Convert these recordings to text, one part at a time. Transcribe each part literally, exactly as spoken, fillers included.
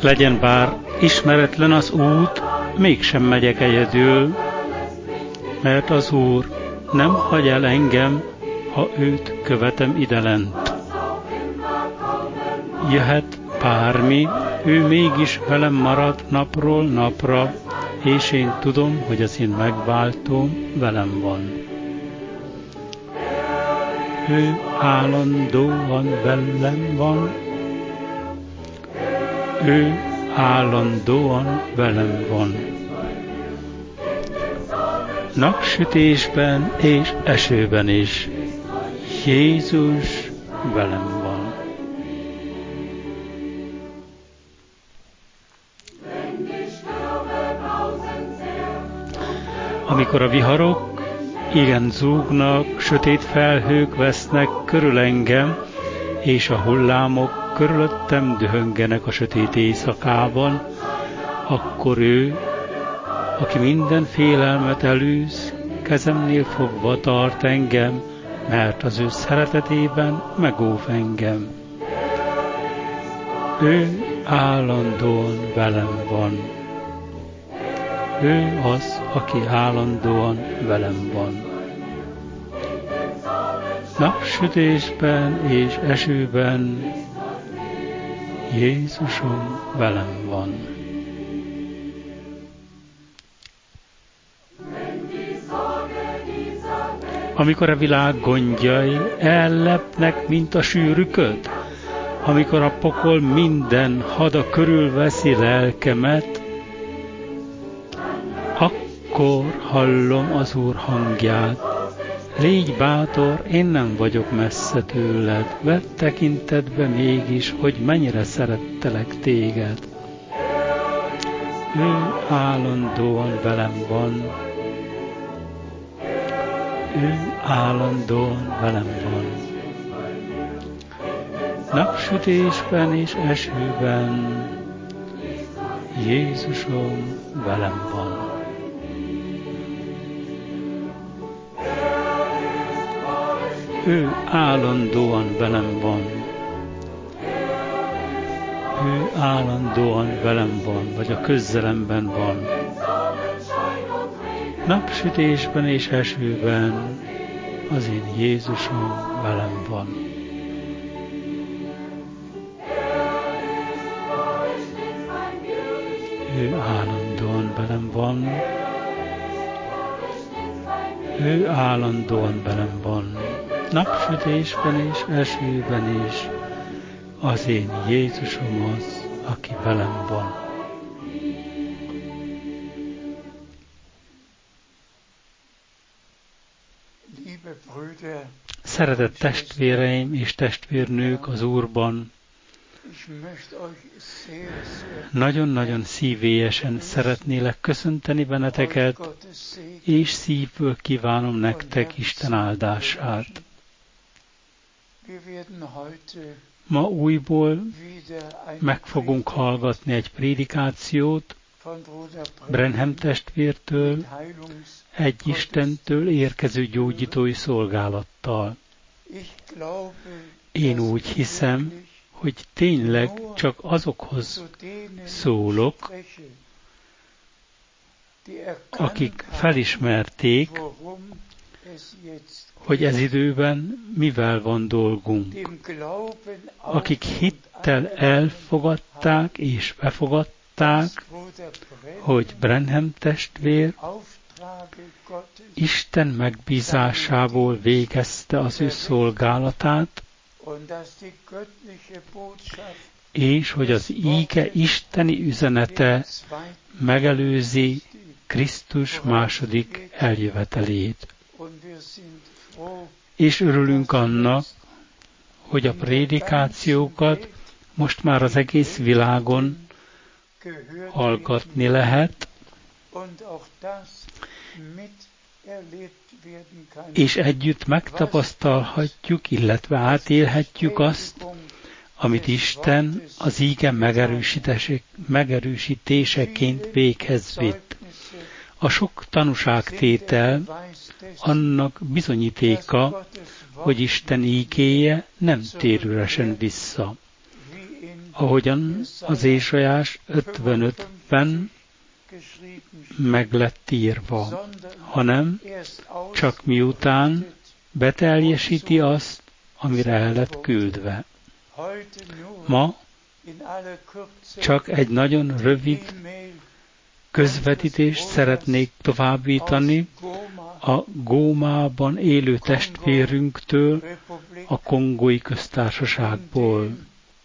Legyen bár ismeretlen az út, mégsem megyek egyedül, mert az Úr nem hagy el engem, ha őt követem idelent. Jöhet bármi, ő mégis velem marad napról napra, és én tudom, hogy az én megváltóm velem van. Ő állandóan velem van, ő állandóan velem van. Napsütésben és esőben is Jézus velem van. Amikor a viharok igen zúgnak, sötét felhők vesznek körül engem, és a hullámok körülöttem dühöngenek a sötét éjszakában, akkor ő, aki minden félelmet elűz, kezemnél fogva tart engem, mert az ő szeretetében megóv engem. Ő állandóan velem van. Ő az, aki állandóan velem van. Napsütésben és esőben Jézusom velem van. Amikor a világ gondjai ellepnek, mint a sűrű köd, amikor a pokol minden hada körülveszi lelkemet, akkor hallom az Úr hangját. Légy bátor, én nem vagyok messze tőled, vedd tekintetbe mégis, hogy mennyire szerettelek téged. Ő állandóan velem van, ő állandóan velem van. Napsütésben és esőben Jézusom velem van. Ő állandóan velem van. Ő állandóan velem van, vagy a közelemben van. Napsütésben és esőben az én Jézusom velem van. Ő állandóan velem van. Ő állandóan velem van. Napsütésben és esőben is az én Jézusom az, aki velem van. Szeretett testvéreim és testvérnők az Úrban, nagyon-nagyon szívélyesen szeretnélek köszönteni benneteket, és szívből kívánom nektek Isten áldását. Ma újból meg fogunk hallgatni egy prédikációt Branham testvértől, egy Istentől érkező gyógyítói szolgálattal. Én úgy hiszem, hogy tényleg csak azokhoz szólok, akik felismerték, hogy ez időben mivel van dolgunk. Akik hittel elfogadták és befogadták, hogy Branham testvér Isten megbízásából végezte az ő szolgálatát, és hogy az íge isteni üzenete megelőzi Krisztus második eljövetelét. És örülünk annak, hogy a prédikációkat most már az egész világon hallgatni lehet, és együtt megtapasztalhatjuk, illetve átélhetjük azt, amit Isten az íge megerősítéseként véghez vitt. A sok tanúságtétel annak bizonyítéka, hogy Isten ígéje nem tér üresen vissza. ahogyan az Ézsaiás ötvenötben meg lett írva, hanem csak miután beteljesíti azt, amire el lett küldve. Ma csak egy nagyon rövid közvetítést szeretnék továbbítani a Gómában élő testvérünktől, a Kongói Köztársaságból.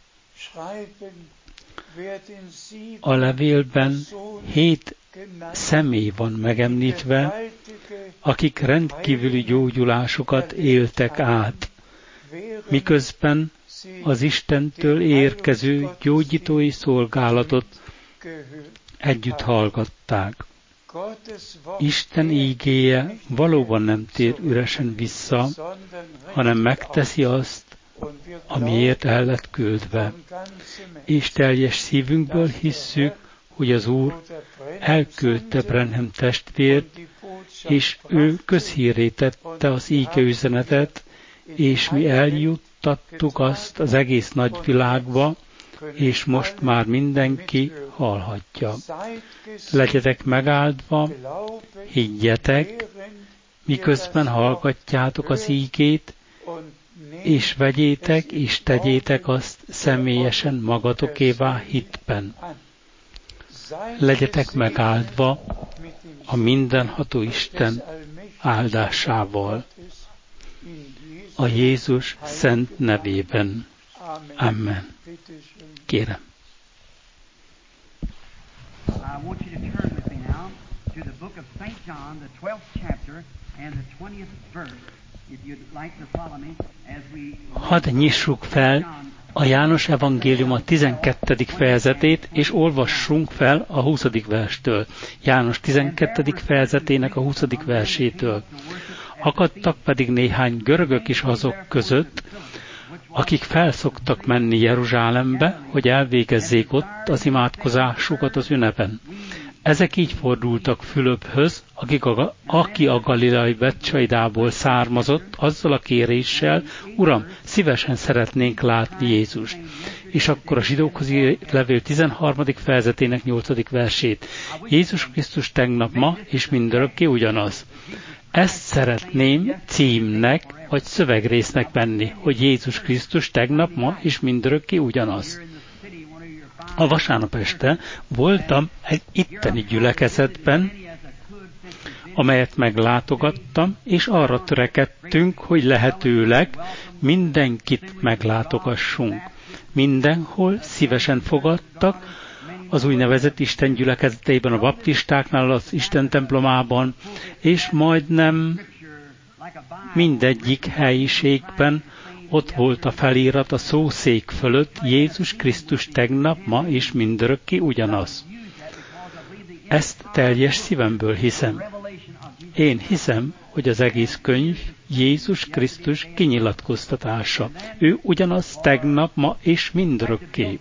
A levélben hét személy van megemlítve, akik rendkívüli gyógyulásokat éltek át, miközben az Istentől érkező gyógyítói szolgálatot együtt hallgatták. Isten ígéje valóban nem tér üresen vissza, hanem megteszi azt, amiért el lett küldve. És teljes szívünkből hisszük, hogy az Úr elküldte Branham testvért, és ő közhírré tette az íge üzenetet, és mi eljuttattuk azt az egész nagyvilágba, és most már mindenki hallhatja. Legyetek megáldva, higgyetek, miközben hallgatjátok az ígét, és vegyétek és tegyétek azt személyesen magatokévá hitben. Legyetek megáldva a mindenható Isten áldásával. A Jézus szent nevében. Amen. Kérem. I want you to turn with me now to the book of Saint John, the twelfth chapter and the twentieth verse. If you'd like to follow me as we Hadd nyissuk fel a János evangélium a tizenkettedik fejezetét, és olvassunk fel a huszadik verstől. János tizenkettedik fejezetének a huszadik versétől. Akadtak pedig néhány görögök is azok között, akik felszoktak menni Jeruzsálembe, hogy elvégezzék ott az imádkozásukat az ünnepen. Ezek így fordultak Fülöphöz, akik a, aki a galileai Betcsaidából származott, azzal a kéréssel, Uram, szívesen szeretnénk látni Jézust. És akkor a zsidókhoz levél tizenharmadik fejezetének nyolcadik versét. Jézus Krisztus tegnap, ma és mindörökké ugyanaz. Ezt szeretném címnek vagy szövegrésznek venni, hogy Jézus Krisztus tegnap, ma és mindörökké ugyanaz. A vasárnap este voltam egy itteni gyülekezetben, amelyet meglátogattam, és arra törekedtünk, hogy lehetőleg mindenkit meglátogassunk. Mindenhol szívesen fogadtak, az úgynevezett Isten gyülekezeteiben, a baptistáknál, az Isten templomában, és majdnem mindegyik helyiségben ott volt a felirat a szószék fölött, Jézus Krisztus tegnap, ma és mindörökké ugyanaz. Ezt teljes szívemből hiszem. Én hiszem, hogy az egész könyv Jézus Krisztus kinyilatkoztatása. Ő ugyanaz tegnap, ma és mindörökké.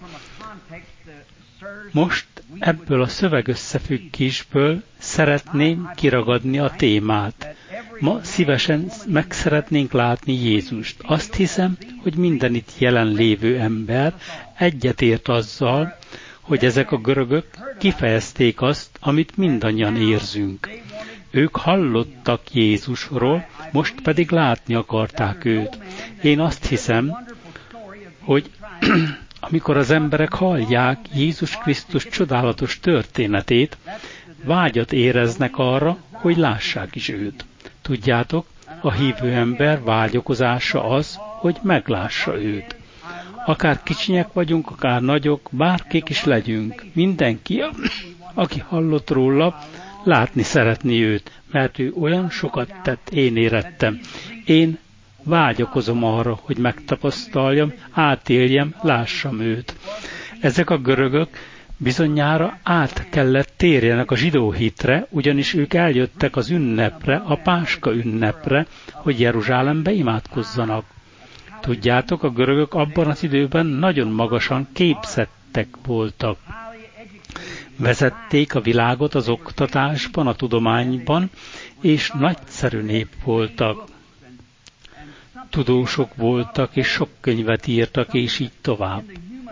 Most ebből a szövegösszefüggésből szeretném kiragadni a témát. Ma szívesen meg szeretnénk látni Jézust. Azt hiszem, hogy minden itt jelenlévő ember egyetért azzal, hogy ezek a görögök kifejezték azt, amit mindannyian érzünk. Ők hallottak Jézusról, most pedig látni akarták őt. Én azt hiszem, hogy amikor az emberek hallják Jézus Krisztus csodálatos történetét, vágyat éreznek arra, hogy lássák is őt. Tudjátok, a hívő ember vágyakozása az, hogy meglássa őt. Akár kicsinyek vagyunk, akár nagyok, bárkik is legyünk, mindenki, aki hallott róla, látni szeretni őt, mert ő olyan sokat tett, én érettem. Én vágyakozom arra, hogy megtapasztaljam, átéljem, lássam őt. Ezek a görögök bizonyára át kellett térjenek a zsidó hitre, ugyanis ők eljöttek az ünnepre, a Páska ünnepre, hogy Jeruzsálembe imádkozzanak. Tudjátok, a görögök abban az időben nagyon magasan képzettek voltak. Vezették a világot az oktatásban, a tudományban, és nagyszerű nép voltak. Tudósok voltak, és sok könyvet írtak, és így tovább.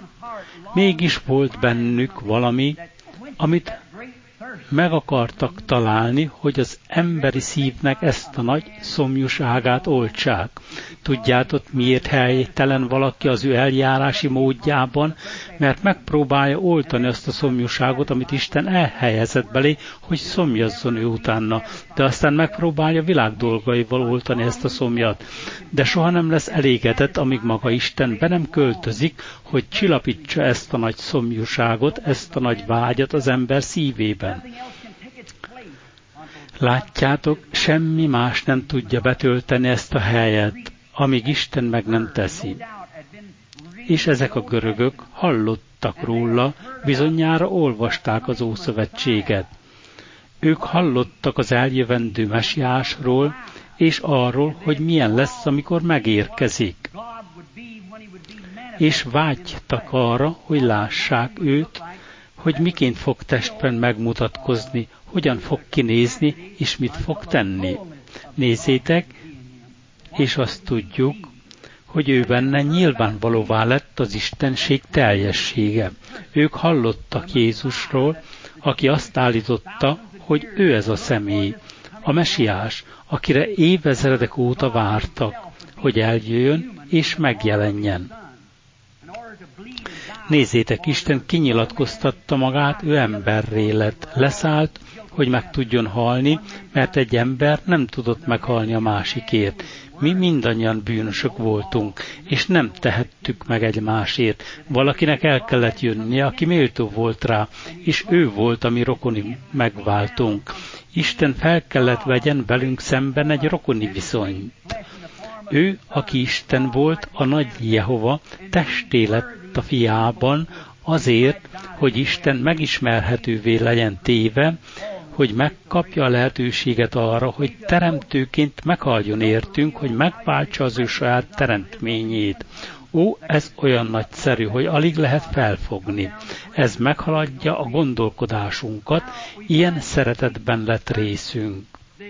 Mégis volt bennük valami, amit meg akartak találni, hogy az emberi szívnek ezt a nagy szomjúságát oltsák. Tudjátok, miért helytelen valaki az ő eljárási módjában? Mert megpróbálja oltani azt a szomjúságot, amit Isten elhelyezett belé, hogy szomjazzon ő utána. De aztán megpróbálja világ dolgaival oltani ezt a szomjat. De soha nem lesz elégedett, amíg maga Isten be nem költözik, hogy csillapítsa ezt a nagy szomjúságot, ezt a nagy vágyat az ember szívében. Látjátok, semmi más nem tudja betölteni ezt a helyet, amíg Isten meg nem teszi. És ezek a görögök hallottak róla, bizonyára olvasták az Ószövetséget. Ők hallottak az eljövendő mesiásról, és arról, hogy milyen lesz, amikor megérkezik. És vágytak arra, hogy lássák őt, hogy miként fog testben megmutatkozni, hogyan fog kinézni, és mit fog tenni. Nézzétek, és azt tudjuk, hogy ő benne nyilvánvalóvá lett az Istenség teljessége. Ők hallottak Jézusról, aki azt állította, hogy ő ez a személy, a mesiás, akire évezredek óta vártak, hogy eljöjjön és megjelenjen. Nézzétek, Isten kinyilatkoztatta magát, ő emberré lett, leszállt, hogy meg tudjon halni, mert egy ember nem tudott meghalni a másikért. Mi mindannyian bűnösök voltunk, és nem tehettük meg egymásért. Valakinek el kellett jönnie, aki méltó volt rá, és ő volt a mi rokoni megváltunk. Isten fel kellett vegyen velünk szemben egy rokoni viszonyt. Ő, aki Isten volt, a nagy Jehova, testé lett a fiában, azért, hogy Isten megismerhetővé legyen téve, hogy megkapja a lehetőséget arra, hogy teremtőként meghaljon értünk, hogy megváltsa az ő saját teremtményét. Ó, ez olyan nagyszerű, hogy alig lehet felfogni. Ez meghaladja a gondolkodásunkat, ilyen szeretetben lett részünk.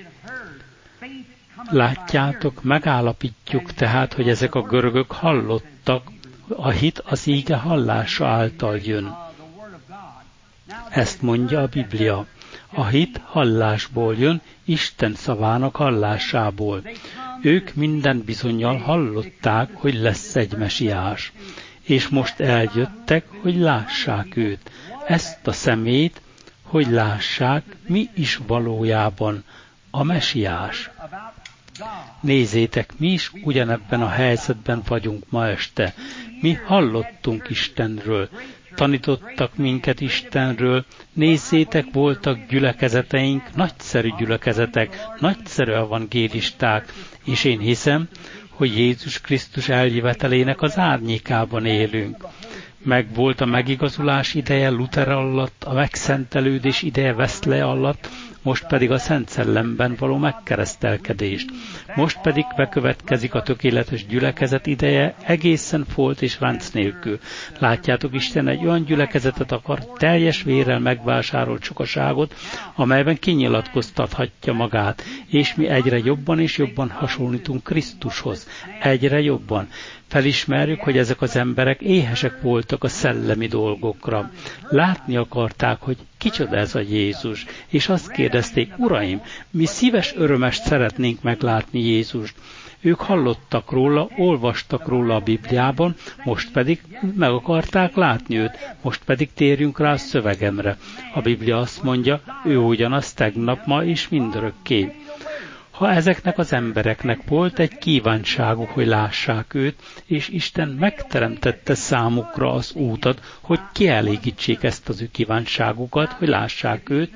Látjátok, megállapítjuk tehát, hogy ezek a görögök hallottak, a hit az íge hallása által jön. Ezt mondja a Biblia. A hit hallásból jön, Isten szavának hallásából. Ők minden bizonnyal hallották, hogy lesz egy mesiás. És most eljöttek, hogy lássák őt. Ezt a szemét, hogy lássák, mi is valójában a mesiás. Nézzétek, mi is ugyanebben a helyzetben vagyunk ma este. Mi hallottunk Istenről, tanítottak minket Istenről, nézzétek, voltak gyülekezeteink, nagyszerű gyülekezetek, nagyszerű evangélisták, és én hiszem, hogy Jézus Krisztus eljövetelének az árnyékában élünk. Meg volt a megigazulás ideje Luther alatt, a megszentelődés ideje Wesley alatt, most pedig a Szent Szellemben való megkeresztelkedést. Most pedig bekövetkezik a tökéletes gyülekezet ideje egészen folt és ránc nélkül. Látjátok, Isten egy olyan gyülekezetet akar, teljes vérrel megvásárolt sokaságot, amelyben kinyilatkoztathatja magát, és mi egyre jobban és jobban hasonlítunk Krisztushoz. Egyre jobban. Felismerjük, hogy ezek az emberek éhesek voltak a szellemi dolgokra. Látni akarták, hogy kicsoda ez a Jézus, és azt kérdezték, Uraim, mi szíves örömest szeretnénk meglátni Jézust. Ők hallottak róla, olvastak róla a Bibliában, most pedig meg akarták látni őt, most pedig térjünk rá a szövegemre. A Biblia azt mondja, ő ugyanaz tegnap, ma és mindörökké. Ha ezeknek az embereknek volt egy kívánságuk, hogy lássák őt, és Isten megteremtette számukra az útat, hogy kielégítsék ezt az ő kívánságukat, hogy lássák őt,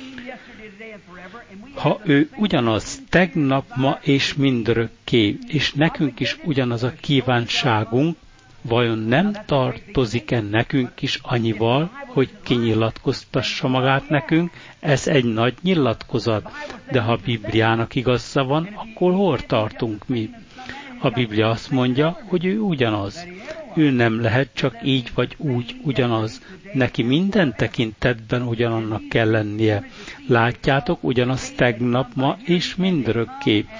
ha ő ugyanaz tegnap, ma és mindörökké, és nekünk is ugyanaz a kívánságunk, vajon nem tartozik-e nekünk is annyival, hogy kinyilatkoztassa magát nekünk? Ez egy nagy nyilatkozat, de ha a Bibliának igaza van, akkor hol tartunk mi? A Biblia azt mondja, hogy ő ugyanaz. Ő nem lehet csak így vagy úgy ugyanaz. Neki minden tekintetben ugyanannak kell lennie. Látjátok, ugyanaz tegnap, ma és mindörökké.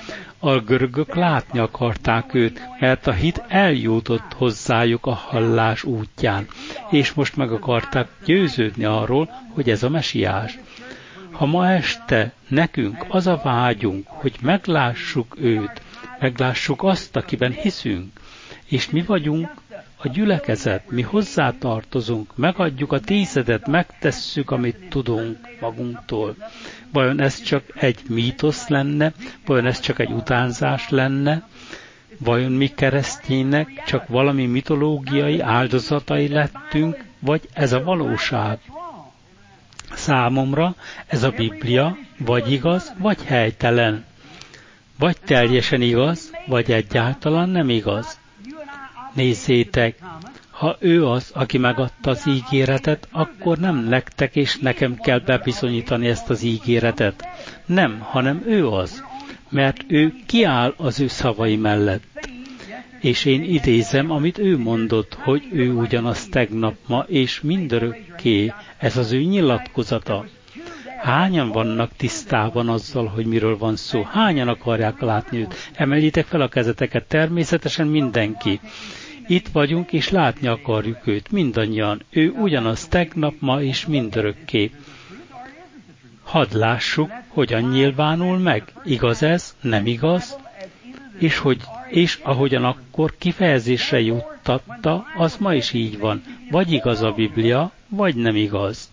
A görögök látni akarták őt, mert a hit eljutott hozzájuk a hallás útján, és most meg akarták győződni arról, hogy ez a mesiás. Ha ma este nekünk az a vágyunk, hogy meglássuk őt, meglássuk azt, akiben hiszünk, és mi vagyunk a gyülekezet, mi hozzátartozunk, megadjuk a tízedet, megtesszük, amit tudunk magunktól. Vajon ez csak egy mítosz lenne? Vajon ez csak egy utánzás lenne? Vajon mi kereszténynek csak valami mitológiai áldozatai lettünk, vagy ez a valóság? Számomra ez a Biblia vagy igaz, vagy helytelen. Vagy teljesen igaz, vagy egyáltalán nem igaz. Nézzétek, ha ő az, aki megadta az ígéretet, akkor nem nektek és nekem kell bebizonyítani ezt az ígéretet. Nem, hanem ő az, mert ő kiáll az ő szavai mellett. És én idézem, amit ő mondott, hogy ő ugyanaz tegnap, ma és mindörökké. Ez az ő nyilatkozata. Hányan vannak tisztában azzal, hogy miről van szó? Hányan akarják látni őt? Emeljétek fel a kezeteket, természetesen mindenki. Itt vagyunk, és látni akarjuk őt, mindannyian. Ő ugyanaz tegnap, ma és mindörökké. Hadd lássuk, hogyan nyilvánul meg. Igaz ez? Nem igaz? És, hogy, és ahogyan akkor kifejezésre juttatta, az ma is így van. Vagy igaz a Biblia, vagy nem igaz.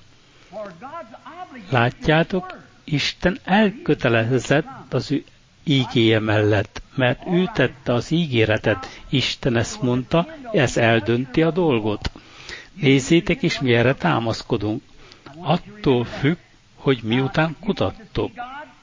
Látjátok, Isten elkötelezett az ő ígéje mellett, mert ő tette az ígéretet. Isten ezt mondta, ez eldönti a dolgot. Nézzétek is, mi erre támaszkodunk. Attól függ, hogy miután kutattok.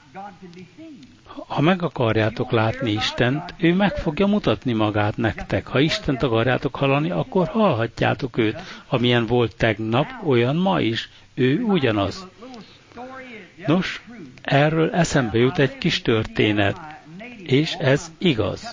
Ha meg akarjátok látni Istent, ő meg fogja mutatni magát nektek. Ha Istent akarjátok hallani, akkor hallhatjátok őt. Amilyen volt tegnap, olyan ma is. Ő ugyanaz. Nos, erről eszembe jut egy kis történet, és ez igaz.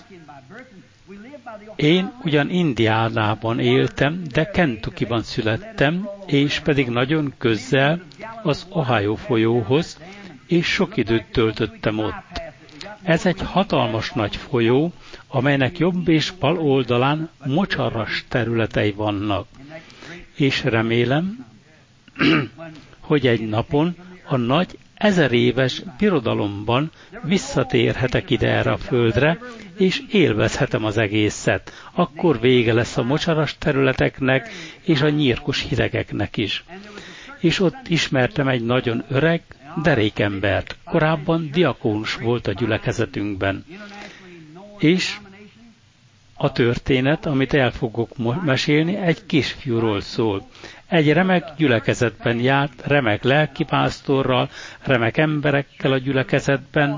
Én ugyan Indiánában éltem, de Kentuckyban születtem, és pedig nagyon közel az Ohio folyóhoz, és sok időt töltöttem ott. Ez egy hatalmas nagy folyó, amelynek jobb és bal oldalán mocsaras területei vannak. És remélem, hogy egy napon a nagy ezer éves birodalomban visszatérhetek ide erre a földre, és élvezhetem az egészet. Akkor vége lesz a mocsaras területeknek, és a nyírkos hidegeknek is. És ott ismertem egy nagyon öreg, derékembert. Korábban diakónus volt a gyülekezetünkben. És a történet, amit el fogok mesélni, egy kisfiúról szól. Egy remek gyülekezetben járt, remek lelkipásztorral, remek emberekkel a gyülekezetben,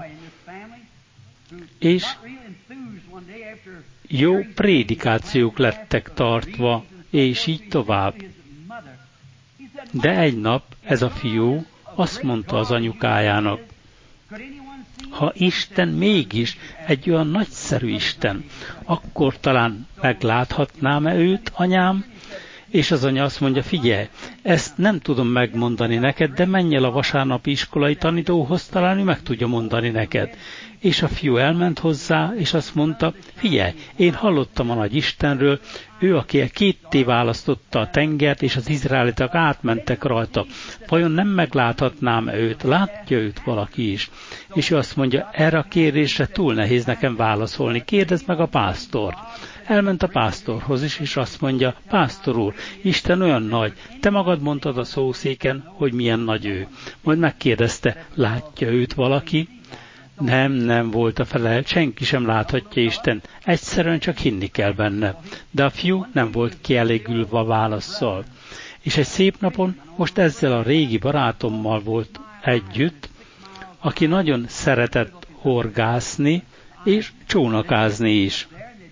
és jó prédikációk lettek tartva, és így tovább. De egy nap ez a fiú azt mondta az anyukájának, ha Isten mégis egy olyan nagyszerű Isten, akkor talán megláthatnám-e őt, anyám? És az anya azt mondja, figyelj, ezt nem tudom megmondani neked, de menj el a vasárnapi iskolai tanítóhoz, talán ő meg tudja mondani neked. És a fiú elment hozzá, és azt mondta, figyelj, én hallottam a nagy Istenről, ő, aki kétté választotta a tengert, és az izraelitek átmentek rajta. Vajon nem megláthatnám őt? Látja őt valaki is? És ő azt mondja, erre a kérdésre túl nehéz nekem válaszolni, kérdezd meg a pásztort. Elment a pásztorhoz is, és azt mondja, pásztor úr, Isten olyan nagy, te magad mondtad a szószéken, hogy milyen nagy ő. Majd megkérdezte, látja őt valaki? Nem, nem volt a felel, senki sem láthatja Istent, egyszerűen csak hinni kell benne. De a fiú nem volt kielégülve a válasszal. És egy szép napon most ezzel a régi barátommal volt együtt, aki nagyon szeretett horgászni és csónakázni is.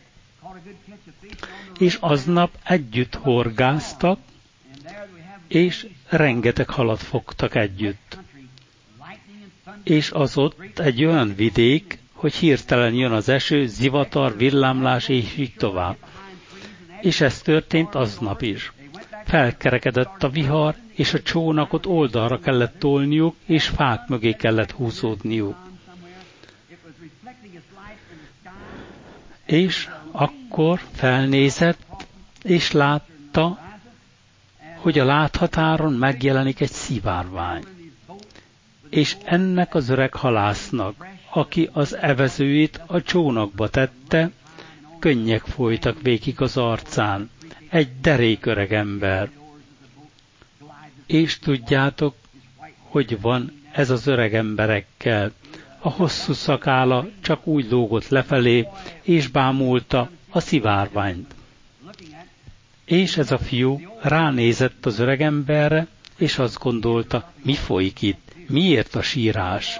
És aznap együtt horgáztak, és rengeteg halat fogtak együtt. És az ott egy olyan vidék, hogy hirtelen jön az eső, zivatar, villámlás, és így tovább. És ez történt aznap is. Felkerekedett a vihar, és a csónakot oldalra kellett tolniuk, és fák mögé kellett húzódniuk. És akkor felnézett, és látta, hogy a láthatáron megjelenik egy szivárvány. És ennek az öreg halásznak, aki az evezőjét a csónakba tette, könnyek folytak végig az arcán, egy derék öreg ember. És tudjátok, hogy van ez az öreg emberekkel. A hosszú szakála csak úgy lógott lefelé, és bámulta a szivárványt. És ez a fiú ránézett az öreg emberre, és azt gondolta, mi folyik itt, miért a sírás.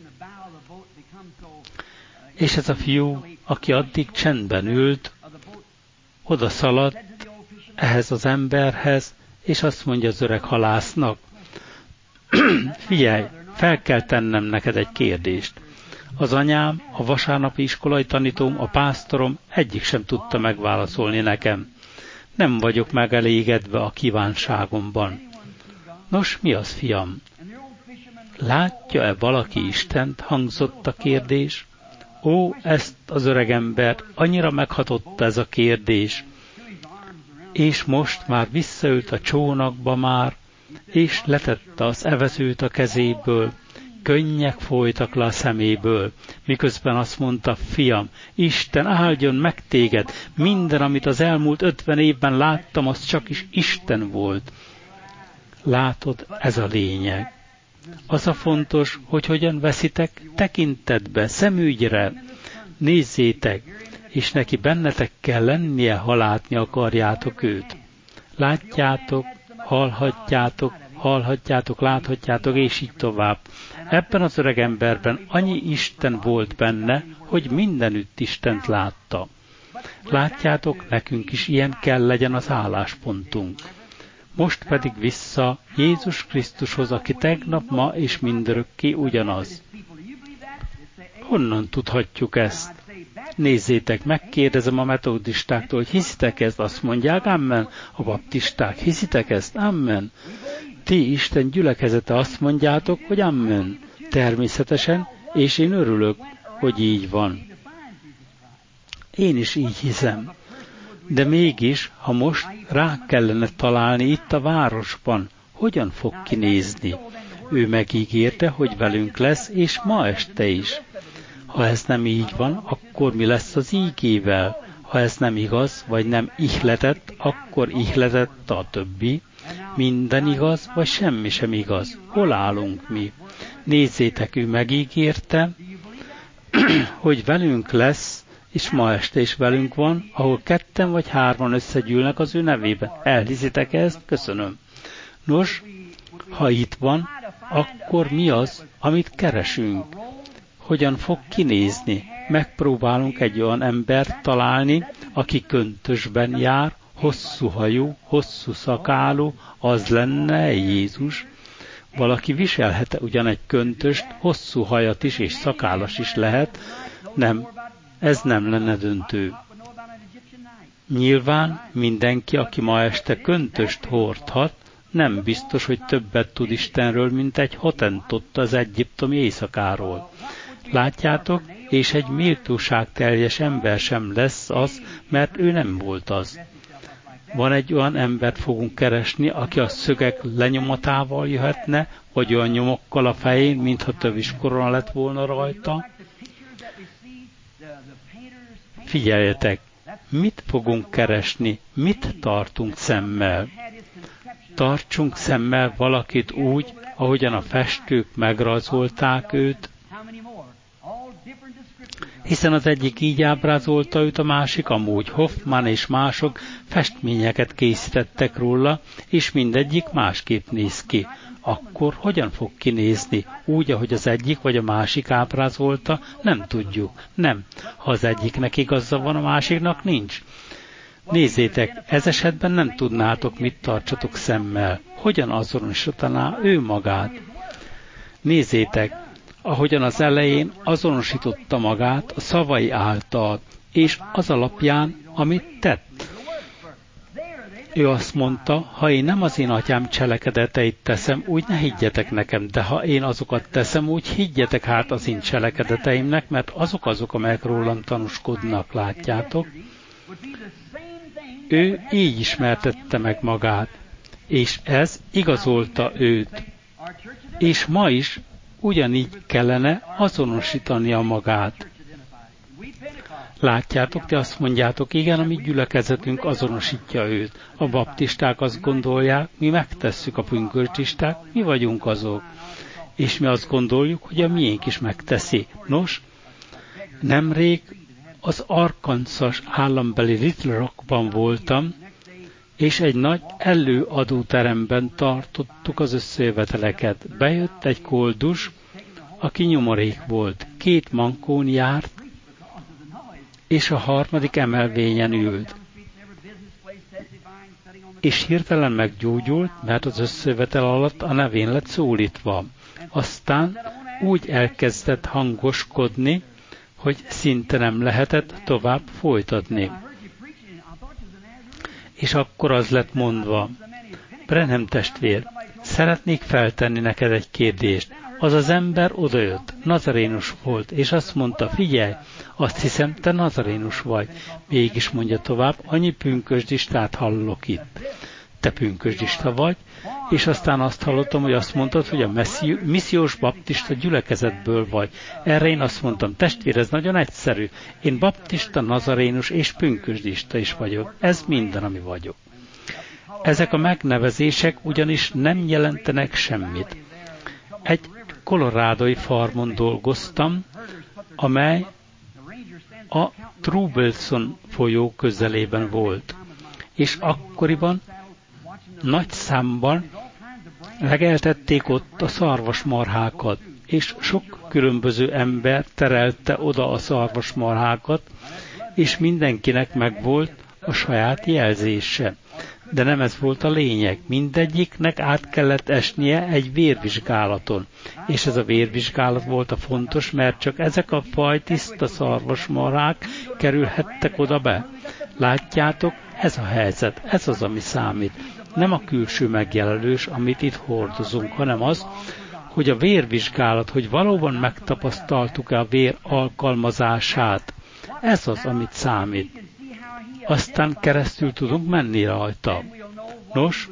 És ez a fiú, aki addig csendben ült, oda szaladt ehhez az emberhez, és azt mondja az öreg halásznak, figyelj, fel kell tennem neked egy kérdést. Az anyám, a vasárnapi iskolai tanítóm, a pásztorom egyik sem tudta megválaszolni nekem. Nem vagyok megelégedve a kívánságomban. Nos, mi az, fiam? Látja-e valaki Istent? Hangzott a kérdés. Ó, ezt az öregembert annyira meghatotta ez a kérdés. És most már visszaült a csónakba már, és letette az evezőt a kezéből, könnyek folytak le a szeméből, miközben azt mondta, fiam, Isten áldjon meg téged, minden, amit az elmúlt ötven évben láttam, az csak is Isten volt. Látod, ez a lényeg. Az a fontos, hogy hogyan veszitek tekintetbe, szemügyre. Nézzétek, és neki bennetek kell lennie, ha látni akarjátok őt. Látjátok, hallhatjátok, hallhatjátok, láthatjátok, és így tovább. Ebben az öreg emberben annyi Isten volt benne, hogy mindenütt Istent látta. Látjátok, nekünk is ilyen kell legyen az álláspontunk. Most pedig vissza Jézus Krisztushoz, aki tegnap, ma és mindörökké ugyanaz. Honnan tudhatjuk ezt? Nézzétek, megkérdezem a metodistáktól, hogy hiszitek ezt? Azt mondják, amen. A baptisták, hiszitek ezt? Amen. Ti Isten gyülekezete, azt mondjátok, hogy amen. Természetesen, és én örülök, hogy így van. Én is így hiszem. De mégis, ha most rá kellene találni itt a városban, hogyan fog kinézni? Ő megígérte, hogy velünk lesz, és ma este is. Ha ez nem így van, akkor mi lesz az ígével? Ha ez nem igaz, vagy nem ihletett, akkor ihletett a többi. Minden igaz, vagy semmi sem igaz. Hol állunk mi? Nézzétek, ő megígérte, hogy velünk lesz, és ma este is velünk van, ahol ketten vagy hárman összegyűlnek az ő nevében. Elhiszitek ezt? Köszönöm. Nos, ha itt van, akkor mi az, amit keresünk? Hogyan fog kinézni? Megpróbálunk egy olyan embert találni, aki köntösben jár, hosszú hajú, hosszú szakálú, az lenne Jézus. Valaki viselhet ugyan egy köntöst, hosszú hajat is és szakállas is lehet, nem, ez nem lenne döntő. Nyilván mindenki, aki ma este köntöst hordhat, nem biztos, hogy többet tud Istenről, mint egy hotentott az egyiptomi éjszakáról. Látjátok, és egy méltóságteljes ember sem lesz az, mert ő nem volt az. Van egy olyan embert fogunk keresni, aki a szögek lenyomatával jöhetne, vagy olyan nyomokkal a fején, mintha tövis korona lett volna rajta. Figyeljetek, mit fogunk keresni, mit tartunk szemmel? Tartsunk szemmel valakit úgy, ahogyan a festők megrajzolták őt, hiszen az egyik így ábrázolta őt, a másik amúgy. Hoffman és mások festményeket készítettek róla, és mindegyik másképp néz ki. Akkor hogyan fog kinézni? Úgy, ahogy az egyik vagy a másik ábrázolta? Nem tudjuk. Nem. Ha az egyiknek igaza van, a másiknak nincs. Nézzétek, ez esetben nem tudnátok, mit tartsatok szemmel. Hogyan azonosítaná ő magát? Nézzétek, ahogyan az elején azonosította magát a szavai által, és az alapján, amit tett. Ő azt mondta, ha én nem az én atyám cselekedeteit teszem, úgy ne higgyetek nekem, de ha én azokat teszem, úgy higgyetek hát az én cselekedeteimnek, mert azok azok, amelyek rólam tanúskodnak, látjátok. Ő így ismertette meg magát, és ez igazolta őt. És ma is ugyanígy kellene azonosítania magát. Látjátok, ti azt mondjátok, igen, a mi gyülekezetünk azonosítja őt. A baptisták azt gondolják, mi megtesszük, a pünkösdisták, mi vagyunk azok. És mi azt gondoljuk, hogy a miénk is megteszi. Nos, nemrég az Arkansas állambeli Little Rockban voltam, és egy nagy előadóteremben tartottuk az összejöveteleket. Bejött egy koldus, aki nyomorék volt. Két mankón járt, és a harmadik emelvényen ült. És hirtelen meggyógyult, mert az összejövetel alatt a nevén lett szólítva. Aztán úgy elkezdett hangoskodni, hogy szinte nem lehetett tovább folytatni. És akkor az lett mondva, Branham testvér, szeretnék feltenni neked egy kérdést. Az az ember odajött, nazarénus volt, és azt mondta, figyelj, azt hiszem, te nazarénus vagy. Mégis mondja tovább, annyi pünkösdistát hallok itt. Te pünkösdista vagy, és aztán azt hallottam, hogy azt mondtad, hogy a messzió, missziós baptista gyülekezetből vagy. Erre én azt mondtam, testvér, ez nagyon egyszerű. Én baptista, nazarénus és pünkösdista is vagyok. Ez minden, ami vagyok. Ezek a megnevezések ugyanis nem jelentenek semmit. Egy kolorádói farmon dolgoztam, amely a Trubelson folyó közelében volt. És akkoriban nagy számban legeltették ott a szarvasmarhákat, és sok különböző ember terelte oda a szarvasmarhákat, és mindenkinek megvolt a saját jelzése. De nem ez volt a lényeg. Mindegyiknek át kellett esnie egy vérvizsgálaton. És ez a vérvizsgálat volt a fontos, mert csak ezek a faj tiszta szarvasmarhák kerülhettek oda be. Látjátok, ez a helyzet, ez az, ami számít. Nem a külső megjelölés, amit itt hordozunk, hanem az, hogy a vérvizsgálat, hogy valóban megtapasztaltuk-e a vér alkalmazását. Ez az, amit számít. Aztán keresztül tudunk menni rajta. Nos,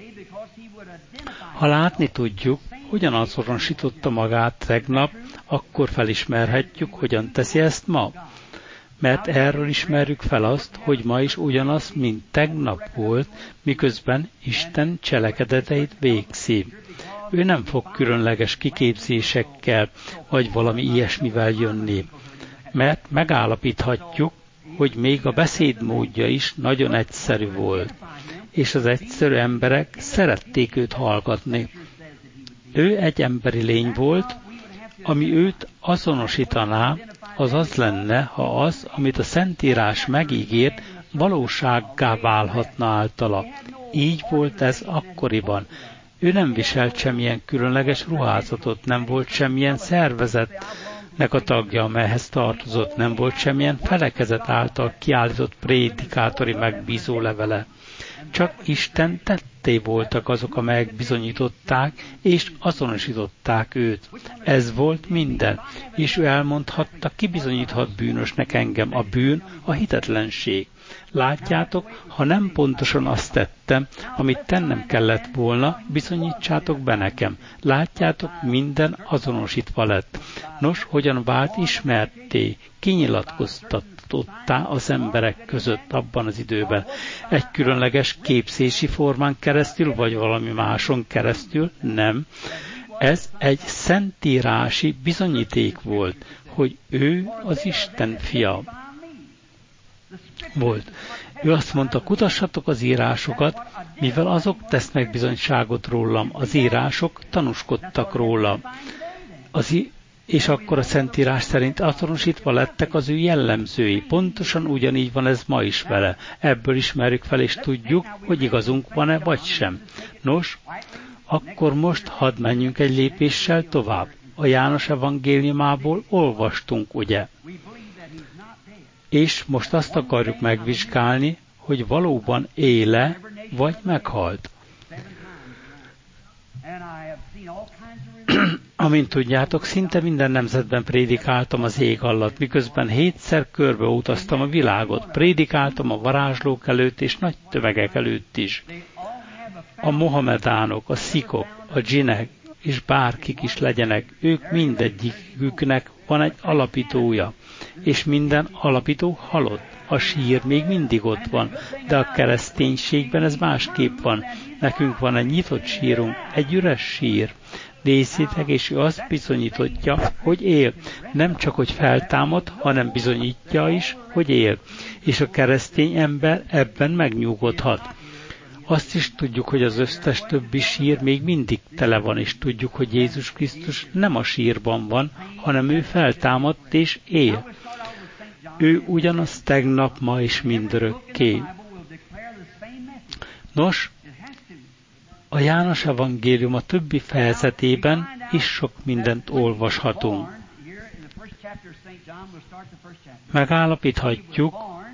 ha látni tudjuk, hogyan azonosította magát tegnap, akkor felismerhetjük, hogyan teszi ezt ma. Mert erről ismerjük fel azt, hogy ma is ugyanaz, mint tegnap volt, miközben Isten cselekedeteit végzi. Ő nem fog különleges kiképzésekkel, vagy valami ilyesmivel jönni. Mert megállapíthatjuk, hogy még a beszédmódja is nagyon egyszerű volt, és az egyszerű emberek szerették őt hallgatni. Ő egy emberi lény volt, ami őt azonosítaná, az az lenne, ha az, amit a Szentírás megígért, valósággá válhatna általa. Így volt ez akkoriban. Ő nem viselt semmilyen különleges ruházatot, nem volt semmilyen szervezetnek a tagja, amelyhez tartozott, nem volt semmilyen felekezet által kiállított prédikátori megbízó levele. Csak Isten tetté voltak azok, amelyek bizonyították és azonosították őt. Ez volt minden, és ő elmondhatta, ki bizonyíthat bűnösnek engem. A bűn a hitetlenség. Látjátok, ha nem pontosan azt tettem, amit tennem kellett volna, bizonyítsátok be nekem. Látjátok, minden azonosítva lett. Nos, hogyan vált ismertté, kinyilatkoztattá az emberek között abban az időben? Egy különleges képzési formán keresztül, vagy valami máson keresztül? Nem. Ez egy szentírási bizonyíték volt, hogy ő az Isten fia volt. Ő azt mondta, kutassatok az írásokat, mivel azok tesznek bizonyságot rólam. Az írások tanúskodtak róla. Az í- és akkor a Szentírás szerint azonosítva lettek az ő jellemzői. Pontosan ugyanígy van ez ma is vele. Ebből ismerjük fel, és tudjuk, hogy igazunk van-e, vagy sem. Nos, akkor most hadd menjünk egy lépéssel tovább. A János evangéliumából olvastunk, ugye? És most azt akarjuk megvizsgálni, hogy valóban éle, vagy meghalt. Amint tudjátok, szinte minden nemzetben prédikáltam az ég alatt, miközben hétszer körbe utaztam a világot, prédikáltam a varázslók előtt és nagy tömegek előtt is. A mohamedánok, a szikok, a dzsinek, és bárkik is legyenek, ők mindegyiküknek van egy alapítója, és minden alapító halott. A sír még mindig ott van, de a kereszténységben ez másképp van. Nekünk van egy nyitott sírunk, egy üres sír. Nézzétek, és ő azt bizonyítja, hogy él. Nem csak, hogy feltámad, hanem bizonyítja is, hogy él. És a keresztény ember ebben megnyugodhat. Azt is tudjuk, hogy az összes többi sír még mindig tele van, és tudjuk, hogy Jézus Krisztus nem a sírban van, hanem ő feltámadt és él. Ő ugyanaz tegnap, ma és mindörökké. Nos, a János evangélium a többi fejezetében is sok mindent olvashatunk. Megállapíthatjuk,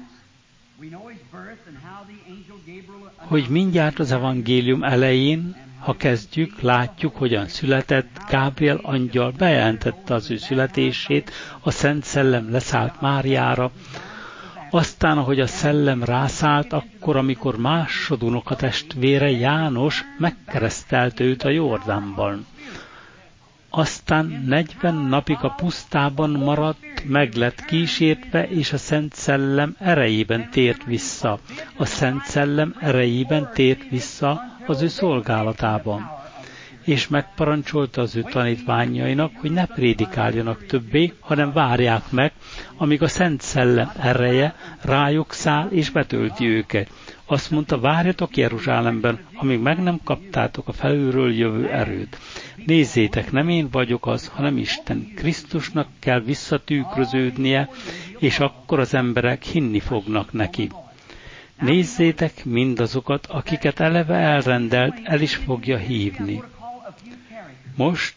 hogy mindjárt az evangélium elején, ha kezdjük, látjuk, hogyan született, Gábriel angyal bejelentette az ő születését, a Szent Szellem leszállt Máriára, aztán, ahogy a szellem rászállt, akkor, amikor másodunoka testvére János megkeresztelt őt a Jordánban. Aztán negyven napig a pusztában maradt, meg lett kísértve, és a Szent Szellem erejében tért vissza. A Szent Szellem erejében tért vissza az ő szolgálatában. És megparancsolta az ő tanítványainak, hogy ne prédikáljanak többé, hanem várják meg, amíg a Szent Szellem ereje rájuk száll és betölti őket. Azt mondta, várjatok Jeruzsálemben, amíg meg nem kaptátok a felülről jövő erőt. Nézzétek, nem én vagyok az, hanem Isten. Krisztusnak kell visszatükröződnie, és akkor az emberek hinni fognak neki. Nézzétek mindazokat, akiket eleve elrendelt, el is fogja hívni. Most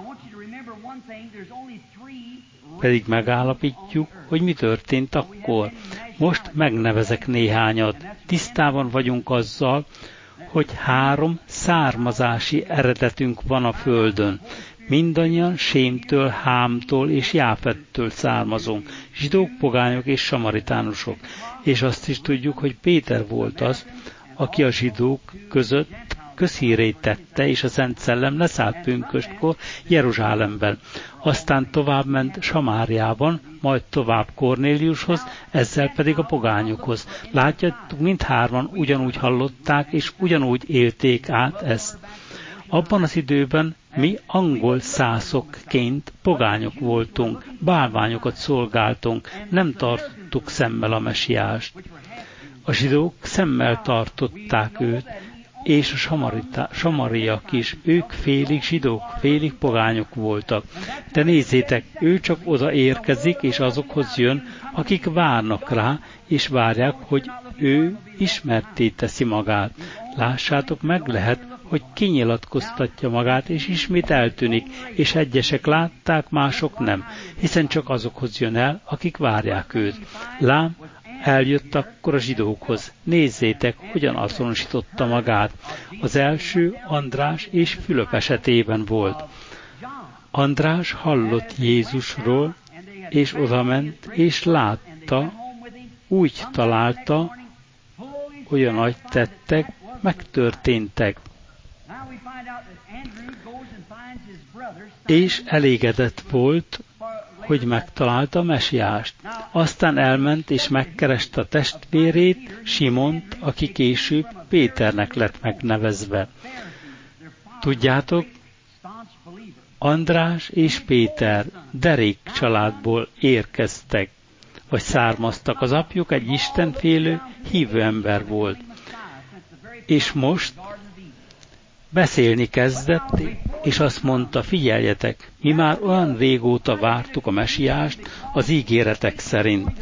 pedig megállapítjuk, hogy mi történt akkor. Most megnevezek néhányat. Tisztában vagyunk azzal, hogy három származási eredetünk van a földön. Mindannyian Sémtől, Hámtól és Jáfettől származunk, zsidók, pogányok és samaritánusok. És azt is tudjuk, hogy Péter volt az, aki a zsidók között közhírét tette, és a Szent Szellem leszállt pünköstkor Jeruzsálemben. Aztán tovább ment Samáriában, majd tovább Kornéliushoz, ezzel pedig a pogányokhoz. Látjátok, mindhárman ugyanúgy hallották, és ugyanúgy élték át ezt. Abban az időben mi angol szászokként pogányok voltunk, bálványokat szolgáltunk, nem tartottuk szemmel a mesiást. A zsidók szemmel tartották őt, és a samarita, samariak is, ők félig zsidók, félig pogányok voltak. De nézzétek, ő csak oda érkezik, és azokhoz jön, akik várnak rá, és várják, hogy ő ismertté teszi magát. Lássátok, meg lehet, hogy kinyilatkoztatja magát, és ismét eltűnik, és egyesek látták, mások nem, hiszen csak azokhoz jön el, akik várják őt. Lám, eljött akkor a zsidókhoz. Nézzétek, hogyan azonosította magát. Az első András és Fülöp esetében volt. András hallott Jézusról, és odament, és látta, úgy találta, olyan nagy tettek, megtörténtek. És elégedett volt, hogy megtalálta a mesiást. Aztán elment és megkereste a testvérét, Simont, aki később Péternek lett megnevezve. Tudjátok, András és Péter derék családból érkeztek, vagy származtak. Az apjuk egy istenfélő, hívő ember volt. És most beszélni kezdett, és azt mondta, figyeljetek, mi már olyan régóta vártuk a mesiást az ígéretek szerint.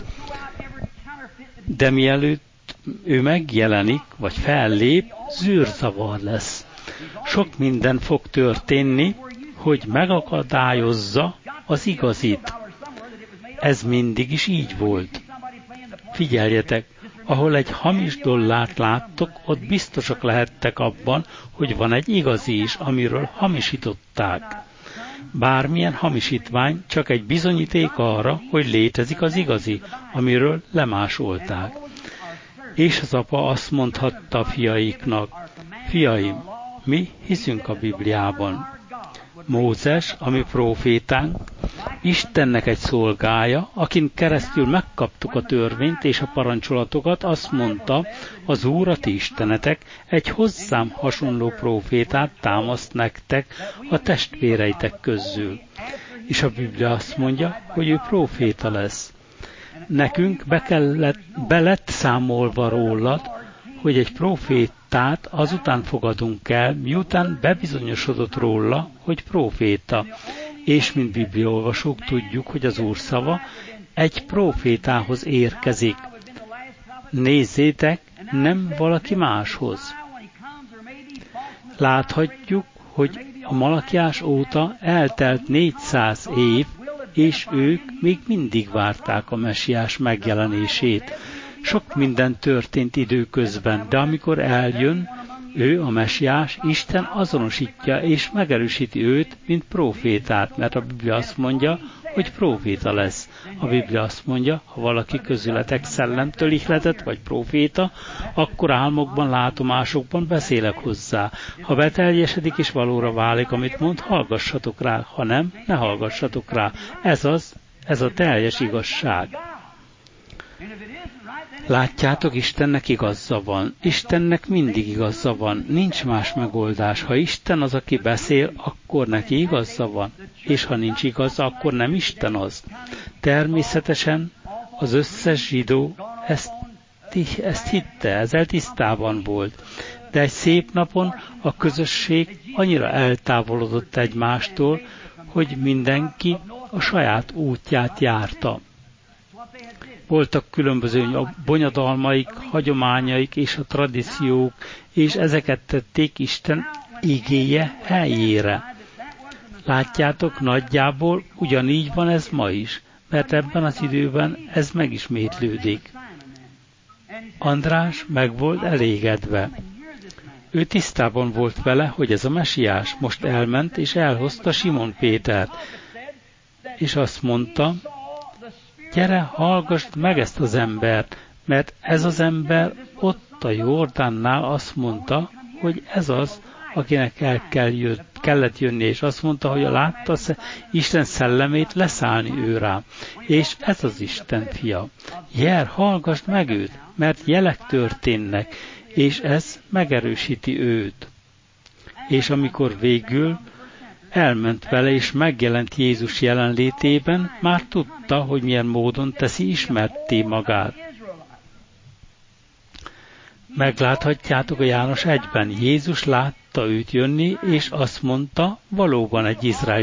De mielőtt ő megjelenik, vagy fellép, zűrzavar lesz. Sok minden fog történni, hogy megakadályozza az igazit. Ez mindig is így volt. Figyeljetek, ahol egy hamis dollárt láttok, ott biztosak lehettek abban, hogy van egy igazi is, amiről hamisították. Bármilyen hamisítvány csak egy bizonyíték arra, hogy létezik az igazi, amiről lemásolták. És az apa azt mondhatta a fiaiknak, fiaim, mi hiszünk a Bibliában. Mózes, ami prófétánk, Istennek egy szolgája, akin keresztül megkaptuk a törvényt és a parancsolatokat, azt mondta, az Úr, a ti istenetek, egy hozzám hasonló prófétát támaszt nektek a testvéreitek közül. És a Biblia azt mondja, hogy ő próféta lesz. Nekünk be, kellett, be lett számolva rólad, hogy egy prófétát azután fogadunk el, miután bebizonyosodott róla, hogy próféta. És mint bibliaolvasók tudjuk, hogy az Úr szava egy prófétához érkezik. Nézzétek, nem valaki máshoz. Láthatjuk, hogy a Malakiás óta eltelt négyszáz év, és ők még mindig várták a Mesiás megjelenését. Sok minden történt időközben, de amikor eljön, ő, a Mesiás, Isten azonosítja és megerősíti őt, mint prófétát, mert a Biblia azt mondja, hogy próféta lesz. A Biblia azt mondja, ha valaki közületek szellemtől ihletett, vagy próféta, akkor álmokban, látomásokban beszélek hozzá. Ha beteljesedik és valóra válik, amit mond, hallgassatok rá, ha nem, ne hallgassatok rá. Ez az, ez a teljes igazság. Látjátok, Istennek igaza van. Istennek mindig igaza van. Nincs más megoldás. Ha Isten az, aki beszél, akkor neki igaza van. És ha nincs igaza, akkor nem Isten az. Természetesen az összes zsidó ezt, ezt hitte, ezzel tisztában volt. De egy szép napon a közösség annyira eltávolodott egymástól, hogy mindenki a saját útját járta. Voltak különböző bonyodalmaik, hagyományaik és a tradíciók, és ezeket tették Isten igéje helyére. Látjátok, nagyjából ugyanígy van ez ma is, mert ebben az időben ez megismétlődik. András meg volt elégedve. Ő tisztában volt vele, hogy ez a Mesiás most elment és elhozta Simon Pétert, és azt mondta, gyere, hallgassd meg ezt az embert, mert ez az ember ott a Jordánnál azt mondta, hogy ez az, akinek el kell jött, kellett jönni, és azt mondta, hogy látta Isten szellemét leszállni ő rá. És ez az Isten fia. Jer, hallgassd meg őt, mert jelek történnek, és ez megerősíti őt. És amikor végül elment vele, és megjelent Jézus jelenlétében, már tudta, hogy milyen módon teszi ismertté magát. Megláthatjátok a János egyben. Jézus látta őt jönni, és azt mondta, valóban egy Izrael.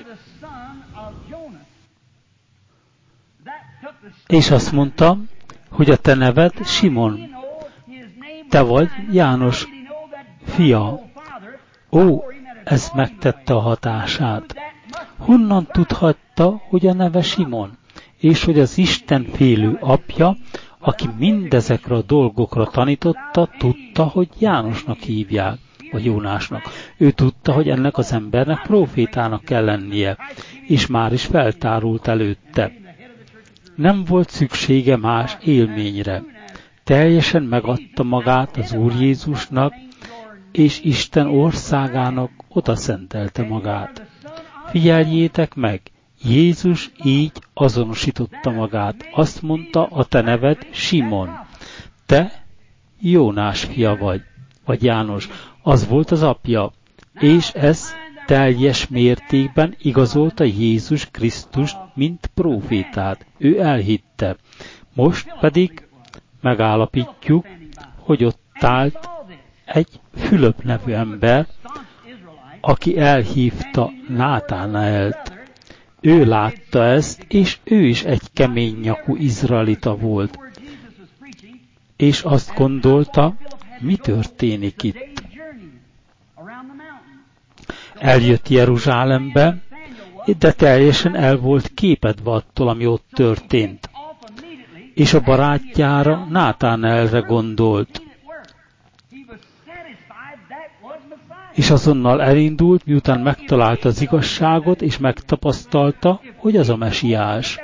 És azt mondta, hogy a te neved Simon. Te vagy János fia. Ó, ez megtette a hatását. Honnan tudhatta, hogy a neve Simon, és hogy az Isten félő apja, aki mindezekre a dolgokra tanította, tudta, hogy Jánosnak hívják, vagy Jónásnak. Ő tudta, hogy ennek az embernek prófétának kell lennie, és már is feltárult előtte. Nem volt szüksége más élményre. Teljesen megadta magát az Úr Jézusnak, és Isten országának oda szentelte magát. Figyeljétek meg, Jézus így azonosította magát. Azt mondta, a te neved Simon. Te Jónás fia vagy, vagy János. Az volt az apja. És ez teljes mértékben igazolta Jézus Krisztust, mint prófétát. Ő elhitte. Most pedig megállapítjuk, hogy ott állt egy Fülöp nevű ember, aki elhívta Nátánaelt. Ő látta ezt, és ő is egy kemény nyakú izraelita volt. És azt gondolta, mi történik itt. Eljött Jeruzsálembe, de teljesen el volt képedve attól, ami ott történt. és a barátjára, Nátánelre gondolt. És azonnal elindult, miután megtalálta az igazságot, és megtapasztalta, hogy az a mesiás.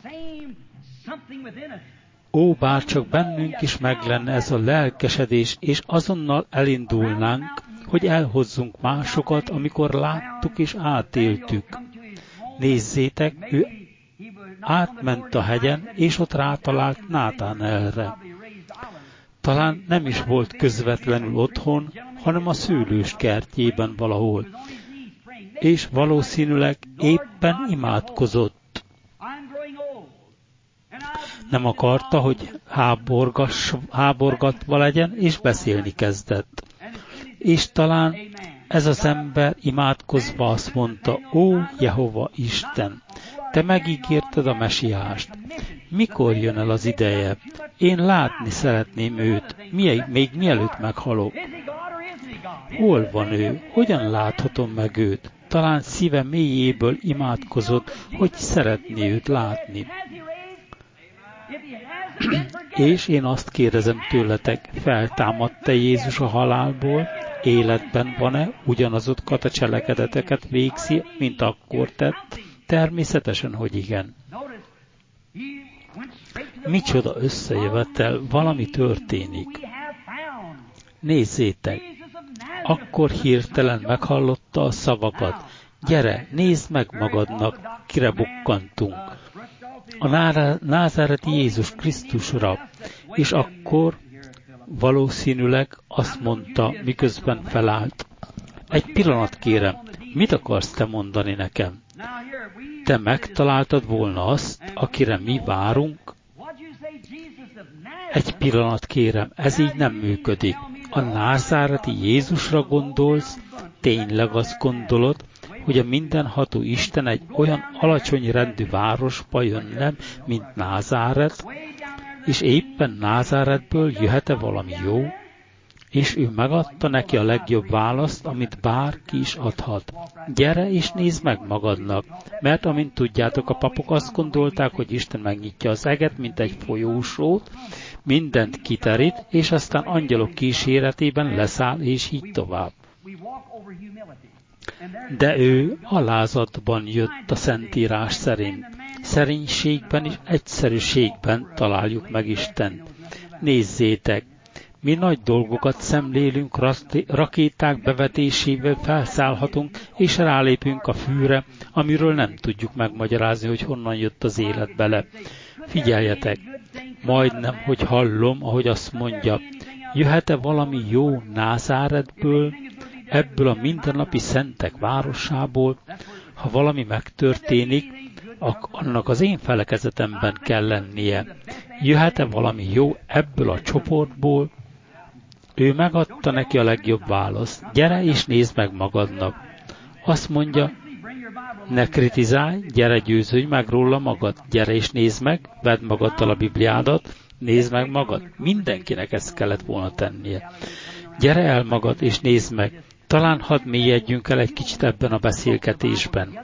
Ó, bárcsak bennünk is meg lenne ez a lelkesedés, és azonnal elindulnánk, hogy elhozzunk másokat, amikor láttuk és átéltük. Nézzétek, ő átment a hegyen, és ott rátalált Nátánelre. Talán nem is volt közvetlenül otthon, hanem a szőlős kertjében valahol. És valószínűleg éppen imádkozott. Nem akarta, hogy háborgas, háborgatva legyen, és beszélni kezdett. És talán ez az ember imádkozva azt mondta, ó, Jehova Isten, te megígérted a mesiást. Mikor jön el az ideje? Én látni szeretném őt, még mielőtt meghalok. Hol van ő? Hogyan láthatom meg őt? Talán szíve mélyéből imádkozott, hogy szeretné őt látni. És én azt kérdezem tőletek, feltámadt-e Jézus a halálból? Életben van-e? Ugyanazokat a cselekedeteket végzi, mint akkor tett? Természetesen, hogy igen. Micsoda összejövetel, valami történik. Nézzétek! Akkor hirtelen meghallotta a szavakat. Gyere, nézd meg magadnak, kire bukkantunk. A názáreti Jézus Krisztusra. És akkor valószínűleg azt mondta, miközben felállt. Egy pillanat kérem, mit akarsz te mondani nekem? Te megtaláltad volna azt, akire mi várunk? Egy pillanat kérem, ez így nem működik. A názáreti Jézusra gondolsz? Tényleg azt gondolod, hogy a mindenható Isten egy olyan alacsony rendű városba jönne, mint Názáret, és éppen Názáretből jöhet-e valami jó? És ő megadta neki a legjobb választ, amit bárki is adhat. Gyere és nézd meg magadnak, mert amint tudjátok, a papok azt gondolták, hogy Isten megnyitja az eget, mint egy folyósót, mindent kiterít, és aztán angyalok kíséretében leszáll, és így tovább. De ő alázatban jött a Szentírás szerint. Szerénységben és egyszerűségben találjuk meg Istent. Nézzétek! Mi nagy dolgokat szemlélünk, rakéták bevetésével felszállhatunk, és rálépünk a fűre, amiről nem tudjuk megmagyarázni, hogy honnan jött az élet bele. Figyeljetek! Majdnem, hogy hallom, ahogy azt mondja, jöhet-e valami jó Názáretből, ebből a mindennapi szentek városából? Ha valami megtörténik, annak az én felekezetemben kell lennie. Jöhet-e valami jó ebből a csoportból? Ő megadta neki a legjobb választ. Gyere és nézd meg magadnak. Azt mondja, ne kritizálj, gyere győződj meg róla magad. Gyere és nézd meg, vedd magaddal a Bibliádat, nézd meg magad. Mindenkinek ezt kellett volna tennie. Gyere el magad és nézd meg. Talán hadd mélyedjünk el egy kicsit ebben a beszélgetésben.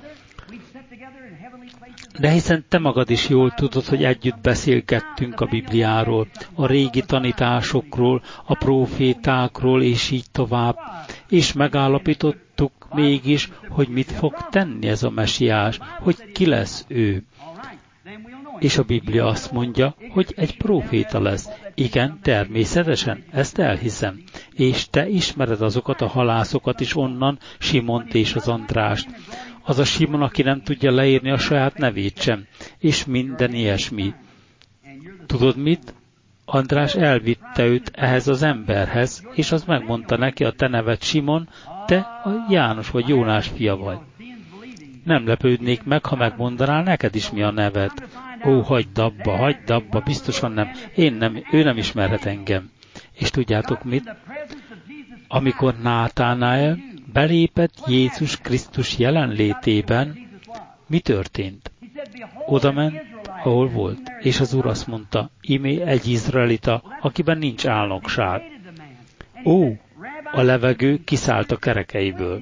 De hiszen te magad is jól tudod, hogy együtt beszélgettünk a Bibliáról, a régi tanításokról, a prófétákról, és így tovább, és megállapítottuk mégis, hogy mit fog tenni ez a mesiás, hogy ki lesz ő. És a Biblia azt mondja, hogy egy próféta lesz. Igen, természetesen, ezt elhiszem. És te ismered azokat a halászokat is onnan, Simont és az Andrást. Az a Simon, aki nem tudja leírni a saját nevét sem, és minden ilyesmi. Tudod mit? András elvitte őt ehhez az emberhez, és az megmondta neki, a te neved Simon, te a János vagy Jónás fia vagy. Nem lepődnék meg, ha megmondanál neked is mi a neved. Ó, hagyd abba, hagyd abba, biztosan nem, én nem, ő nem ismerhet engem. És tudjátok mit? Amikor Nátánál belépett Jézus Krisztus jelenlétében, mi történt? Oda ment, ahol volt, és az Úr azt mondta, imé egy izraelita, akiben nincs álnokság. Ó, a levegő kiszállt a kerekeiből.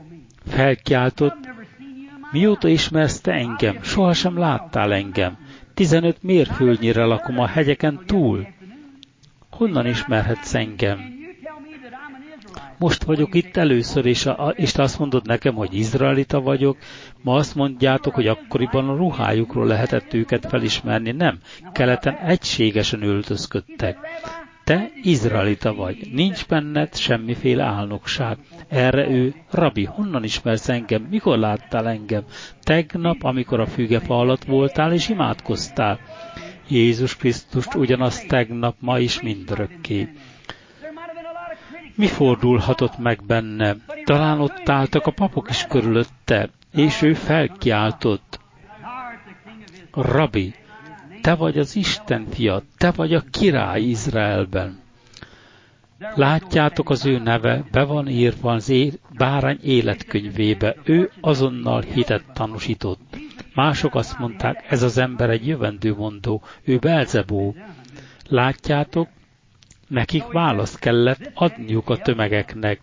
Felkiáltott, mióta ismersz te engem, sohasem láttál engem. tizenöt mérföldnyire lakom a hegyeken túl. Honnan ismerhetsz engem? Most vagyok itt először, és, a, és te azt mondod nekem, hogy izraelita vagyok. Ma azt mondjátok, hogy akkoriban a ruhájukról lehetett őket felismerni. Nem, keleten egységesen öltözködtek. Te izraelita vagy, nincs benned semmiféle álnokság. Erre ő, Rabbi, honnan ismersz engem? Mikor láttál engem? Tegnap, amikor a fügefa alatt voltál és imádkoztál. Jézus Krisztust ugyanaz tegnap, ma is mindörökké. Mi fordulhatott meg benne? Talán ott álltak a papok is körülötte, és ő felkiáltott. Rabbi, te vagy az Isten fia, te vagy a király Izraelben. Látjátok, az ő neve be van írva az é- bárány életkönyvébe, ő azonnal hitet tanúsított. Mások azt mondták, ez az ember egy jövendőmondó, ő Belzebú. Látjátok, nekik választ kellett adniuk a tömegeknek.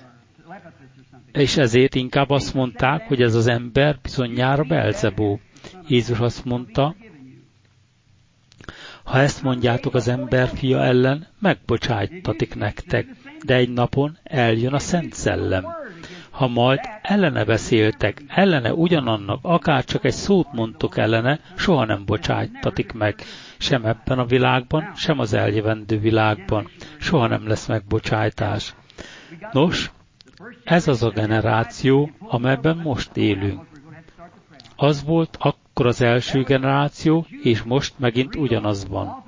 És ezért inkább azt mondták, hogy ez az ember bizonyára Belzebú. Jézus azt mondta, ha ezt mondjátok az ember fia ellen, megbocsájtatik nektek, de egy napon eljön a Szent Szellem. Ha majd ellene beszéltek, ellene ugyanannak, akár csak egy szót mondtok ellene, soha nem bocsájtatik meg. Sem ebben a világban, sem az eljövendő világban. Soha nem lesz megbocsájtás. Nos, ez az a generáció, amelyben most élünk. Az volt akkor az első generáció, és most megint ugyanaz van.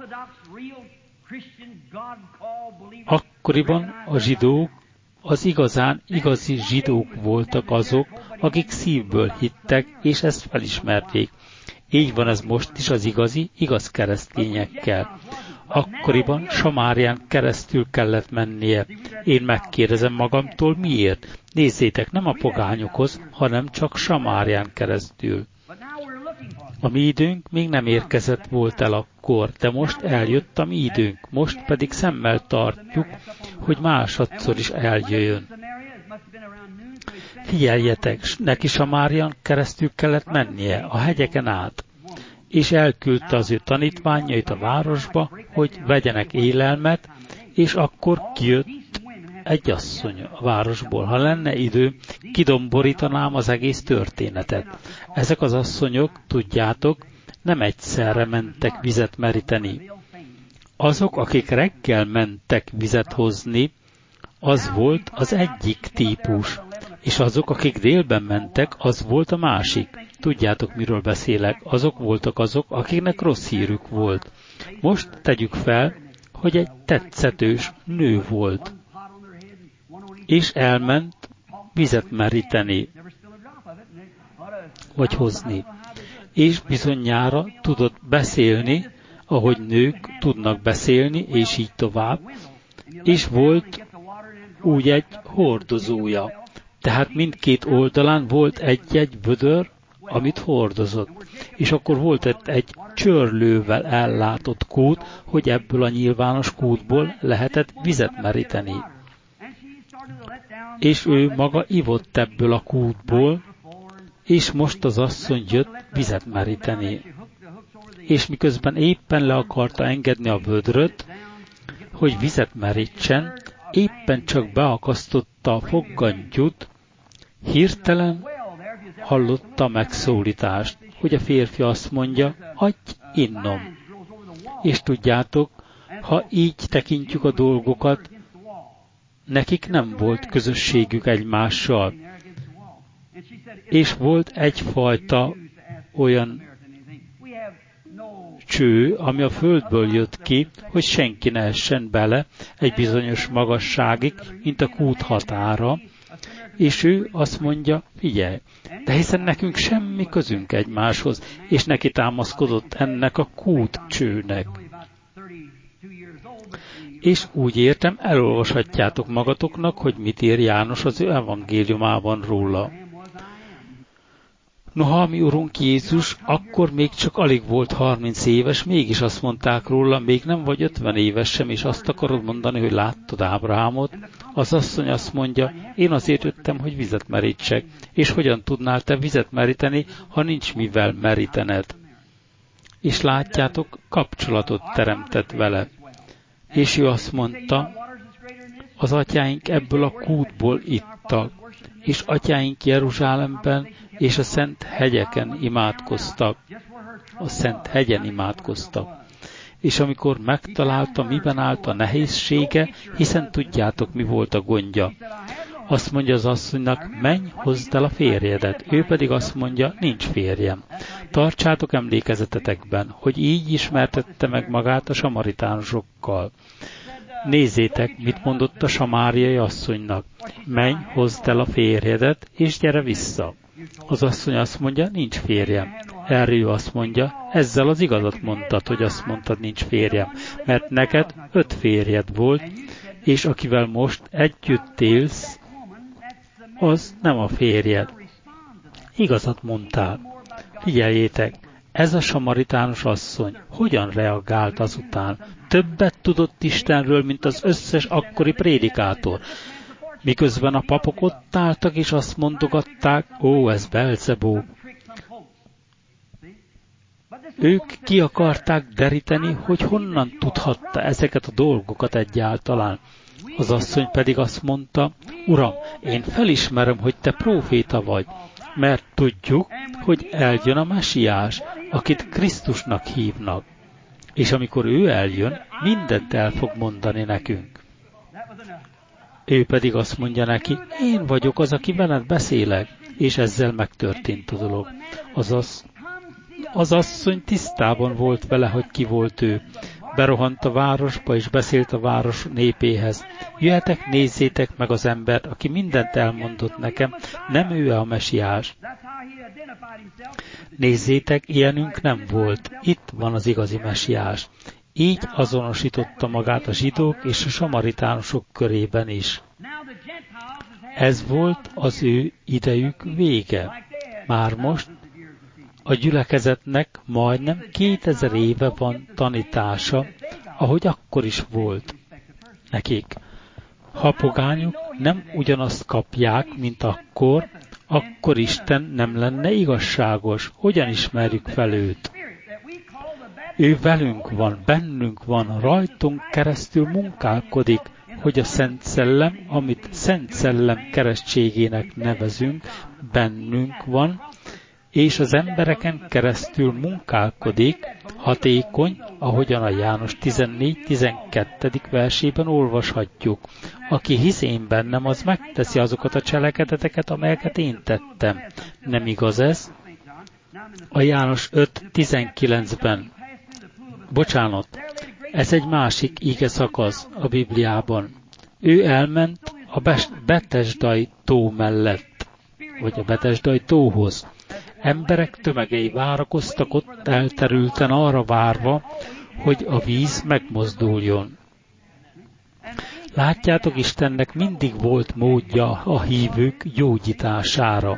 Akkoriban a zsidók, az igazán igazi zsidók voltak azok, akik szívből hittek, és ezt felismerték. Így van ez most is az igazi, igaz keresztényekkel. Akkoriban Samárián keresztül kellett mennie. Én megkérdezem magamtól, miért? Nézzétek, nem a pogányokhoz, hanem csak Samárián keresztül. A mi időnk még nem érkezett volt el akkor, de most eljött a mi időnk, most pedig szemmel tartjuk, hogy másodszor is eljöjjön. Figyeljetek, neki Samárián keresztül kellett mennie, a hegyeken át, és elküldte az ő tanítványait a városba, hogy vegyenek élelmet, és akkor kijött egy asszony a városból. Ha lenne idő, kidomborítanám az egész történetet. Ezek az asszonyok, tudjátok, nem egyszerre mentek vizet meríteni. Azok, akik reggel mentek vizet hozni, az volt az egyik típus, és azok, akik délben mentek, az volt a másik. Tudjátok, miről beszélek? Azok voltak azok, akiknek rossz hírük volt. Most tegyük fel, hogy egy tetszetős nő volt, és elment vizet meríteni, vagy hozni. És bizonyára tudott beszélni, ahogy nők tudnak beszélni, és így tovább. És volt úgy egy hordozója. Tehát mindkét oldalán volt egy-egy vödör, amit hordozott. És akkor volt egy, egy csörlővel ellátott kút, hogy ebből a nyilvános kútból lehetett vizet meríteni. És ő maga ivott ebből a kútból, és most az asszony jött vizet meríteni. És miközben éppen le akarta engedni a vödröt, hogy vizet merítsen, éppen csak beakasztotta a foggantyút, hirtelen hallotta a megszólítást, hogy a férfi azt mondja, adj innom. És tudjátok, ha így tekintjük a dolgokat, nekik nem volt közösségük egymással. És volt egyfajta olyan cső, ami a földből jött ki, hogy senki ne essen bele egy bizonyos magasságig, mint a kút határa, és ő azt mondja, figyelj, de hiszen nekünk semmi közünk egymáshoz, és neki támaszkodott ennek a kútcsőnek. És úgy értem, elolvashatjátok magatoknak, hogy mit ír János az ő evangéliumában róla. Noha mi Urunk Jézus akkor még csak alig volt harminc éves, mégis azt mondták róla, még nem vagy ötven éves sem, és azt akarod mondani, hogy láttad Ábrahámot? Az asszony azt mondja, én azért jöttem, hogy vizet merítsek. És hogyan tudnál te vizet meríteni, ha nincs mivel merítened? és látjátok, kapcsolatot teremtett vele. És ő azt mondta, az atyáink ebből a kútból ittak, és atyáink Jeruzsálemben és a szent hegyeken imádkoztak. A szent hegyen imádkoztak. És amikor megtalálta, miben állt a nehézsége, hiszen tudjátok, mi volt a gondja. Azt mondja az asszonynak, menj, hozd el a férjedet. Ő pedig azt mondja, nincs férjem. Tartsátok emlékezetetekben, hogy így ismertette meg magát a samaritánusokkal. Nézzétek, mit mondott a samáriai asszonynak. Menj, hozd el a férjedet, és gyere vissza. Az asszony azt mondja, nincs férjem. Erre ő azt mondja, ezzel az igazat mondtad, hogy azt mondtad, nincs férjem. Mert neked öt férjed volt, és akivel most együtt élsz, az nem a férjed. Igazat mondtál. Figyeljétek, ez a samaritánus asszony hogyan reagált azután? Többet tudott Istenről, mint az összes akkori prédikátor. Miközben a papok ott álltak, és azt mondogatták, ó, ez Belzebú. Ők ki akarták deríteni, hogy honnan tudhatta ezeket a dolgokat egyáltalán. Az asszony pedig azt mondta, Uram, én felismerem, hogy te próféta vagy, mert tudjuk, hogy eljön a Mesiás, akit Krisztusnak hívnak. És amikor ő eljön, mindent el fog mondani nekünk. Ő pedig azt mondja neki, én vagyok az, aki veled beszélek, és ezzel megtörtént a dolog. Azaz, az asszony tisztában volt vele, hogy ki volt ő. Berohant a városba, és beszélt a város népéhez. Jöhetek, nézzétek meg az embert, aki mindent elmondott nekem, nem ő a Mesiás. Nézzétek, ilyenünk nem volt. Itt van az igazi Mesiás. Így azonosította magát a zsidók és a samaritánusok körében is. Ez volt az ő idejük vége. Már most a gyülekezetnek majdnem kétezer éve van tanítása, ahogy akkor is volt nekik. Ha a pogányok nem ugyanazt kapják, mint akkor, akkor Isten nem lenne igazságos. Hogyan ismerjük fel őt? Ő velünk van, bennünk van, rajtunk keresztül munkálkodik, hogy a Szent Szellem, amit Szent Szellem keresztségének nevezünk, bennünk van, és az embereken keresztül munkálkodik, hatékony, ahogyan a János tizennégy tizenkettedik versében olvashatjuk. Aki hisz én bennem, az megteszi azokat a cselekedeteket, amelyeket én tettem. Nem igaz ez? A János öt tizenkilencben. Bocsánat, ez egy másik ige szakasz a Bibliában. Ő elment a Betesdai tó mellett, vagy a Betesdai tóhoz. Emberek tömegei várakoztak ott elterülten arra várva, hogy a víz megmozduljon. Látjátok, Istennek mindig volt módja a hívők gyógyítására.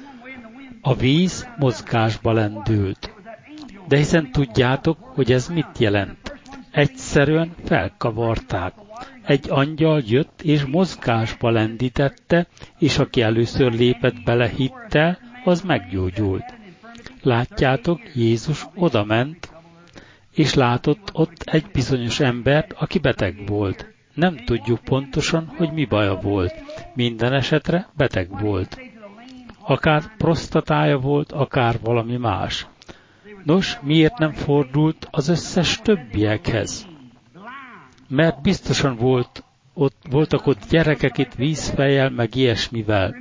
A víz mozgásba lendült. De hiszen tudjátok, hogy ez mit jelent. Egyszerűen felkavarták. Egy angyal jött és mozgásba lendítette, és aki először lépett bele hittel, az meggyógyult. Látjátok, Jézus odament, és látott ott egy bizonyos embert, aki beteg volt. Nem tudjuk pontosan, hogy mi baja volt. Minden esetre beteg volt. Akár prostatája volt, akár valami más. Nos, miért nem fordult az összes többiekhez? Mert biztosan volt, ott, voltak ott gyerekek itt vízfejjel, meg ilyesmivel.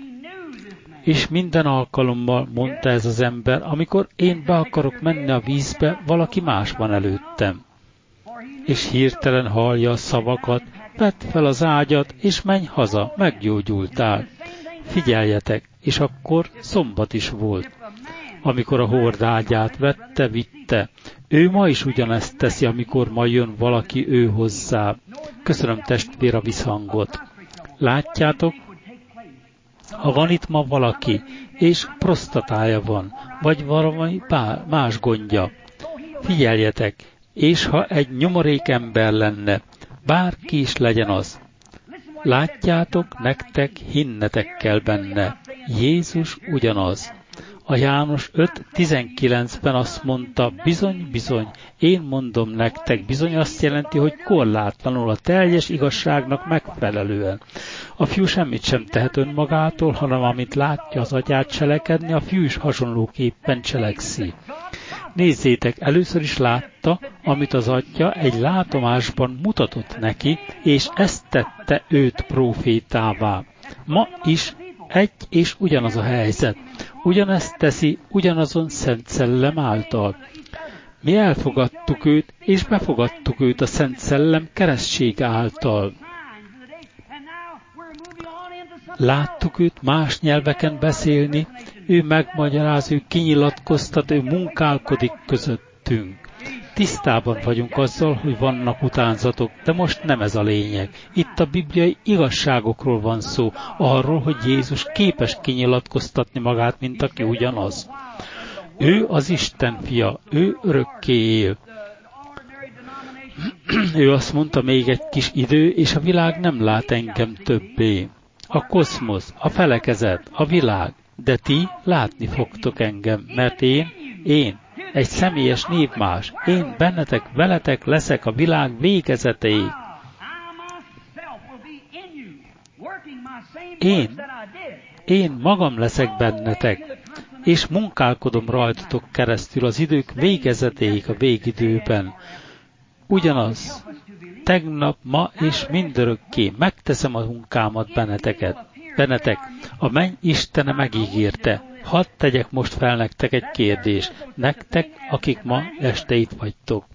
És minden alkalommal mondta ez az ember, amikor én be akarok menni a vízbe, valaki más van előttem. És hirtelen hallja a szavakat, vedd fel az ágyat, és menj haza, meggyógyultál. Figyeljetek, és akkor szombat is volt. Amikor a hordágyát vette, vitte. Ő ma is ugyanezt teszi, amikor ma jön valaki ő hozzá. Köszönöm, testvér, a visszhangot. Látjátok, ha van itt ma valaki, és prostatája van, vagy valami más gondja, figyeljetek, és ha egy nyomorék ember lenne, bárki is legyen az, látjátok, nektek hinnetek kell benne. Jézus ugyanaz. A János öt tizenkilencben azt mondta, bizony, bizony, én mondom nektek, bizony azt jelenti, hogy korlátlanul a teljes igazságnak megfelelően. A fiú semmit sem tehet önmagától, hanem amit látja az atyát cselekedni, a fiú is hasonlóképpen cselekszi. Nézzétek, először is látta, amit az atya egy látomásban mutatott neki, és ezt tette őt prófétává. Ma is egy és ugyanaz a helyzet. Ugyanezt teszi ugyanazon Szent Szellem által. Mi elfogadtuk őt, és befogadtuk őt a Szent Szellem keresztség által. Láttuk őt más nyelveken beszélni, ő megmagyaráz, ő kinyilatkoztat, ő munkálkodik közöttünk. Tisztában vagyunk azzal, hogy vannak utánzatok, de most nem ez a lényeg. Itt a bibliai igazságokról van szó, arról, hogy Jézus képes kinyilatkoztatni magát, mint aki ugyanaz. Ő az Isten fia, ő örökké él. Ő azt mondta, még egy kis idő, és a világ nem lát engem többé. A koszmosz, a felekezet, a világ, de ti látni fogtok engem, mert én, én, egy személyes névmás, én bennetek, veletek leszek a világ végezetéig. Én, én magam leszek bennetek, és munkálkodom rajtatok keresztül az idők végezetéig a végidőben. Ugyanaz, tegnap, ma és mindörökké megteszem a munkámat benneteket. Bennetek, a menny Istene megígérte. Hadd tegyek most fel nektek egy kérdést, nektek, akik ma este itt vagytok.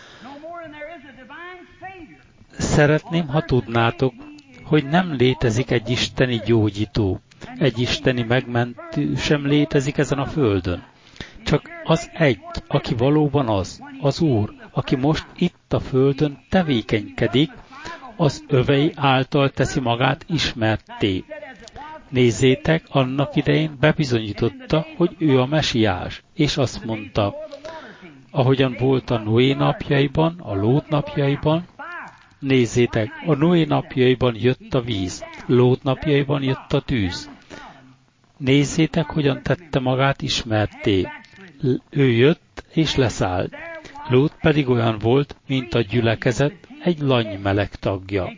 Szeretném, ha tudnátok, hogy nem létezik egy isteni gyógyító, egy isteni megmentő sem létezik ezen a földön. Csak az egy, aki valóban az, az Úr, aki most itt a földön tevékenykedik, az övei által teszi magát ismertté. Nézzétek, annak idején bebizonyította, hogy ő a mesiás, és azt mondta, ahogyan volt a Noé napjaiban, a Lót napjaiban, nézzétek, a Noé napjaiban jött a víz, Lót napjaiban jött a tűz. Nézzétek, hogyan tette magát ismertté. Ő jött és leszállt. Lót pedig olyan volt, mint a gyülekezet, egy lanymeleg tagja.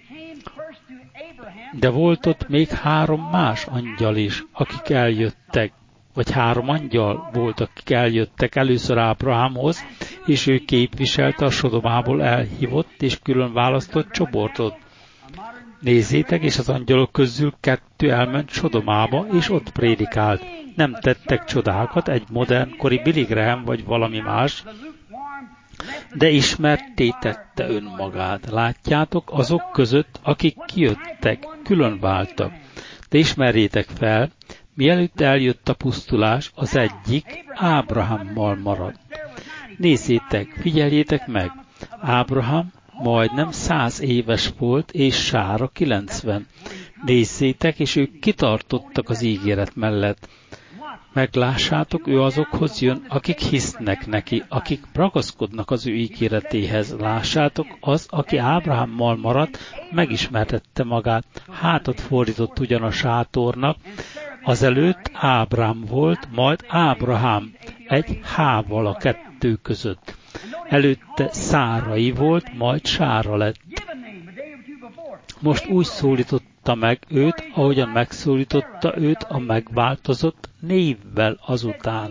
De volt ott még három más angyal is, akik eljöttek, vagy három angyal volt, akik eljöttek először Ábrahámhoz, és ő képviselte a Sodomából elhívott és külön választott csoportot. Nézzétek, és az angyalok közül kettő elment Sodomába, és ott prédikált. Nem tettek csodákat, egy modernkori Billy Graham vagy valami más, de ismertté tette önmagát. Látjátok, azok között, akik kijöttek, külön váltak. De ismerjétek fel, mielőtt eljött a pusztulás, az egyik Ábrahámmal maradt. Nézzétek, figyeljétek meg, Ábrahám majdnem száz éves volt, és Sára kilencven. Nézzétek, és ők kitartottak az ígéret mellett. Meglássátok, ő azokhoz jön, akik hisznek neki, akik ragaszkodnak az ő ígéretéhez. Lássátok, az, aki Ábrahámmal maradt, megismertette magát, hátat fordított ugyan a sátornak, azelőtt Ábrám volt, majd Ábrahám, egy H-val a kettő között. Előtte Szárai volt, majd Sára lett. Most úgy szólította meg őt, ahogyan megszólította őt a megváltozott névvel azután.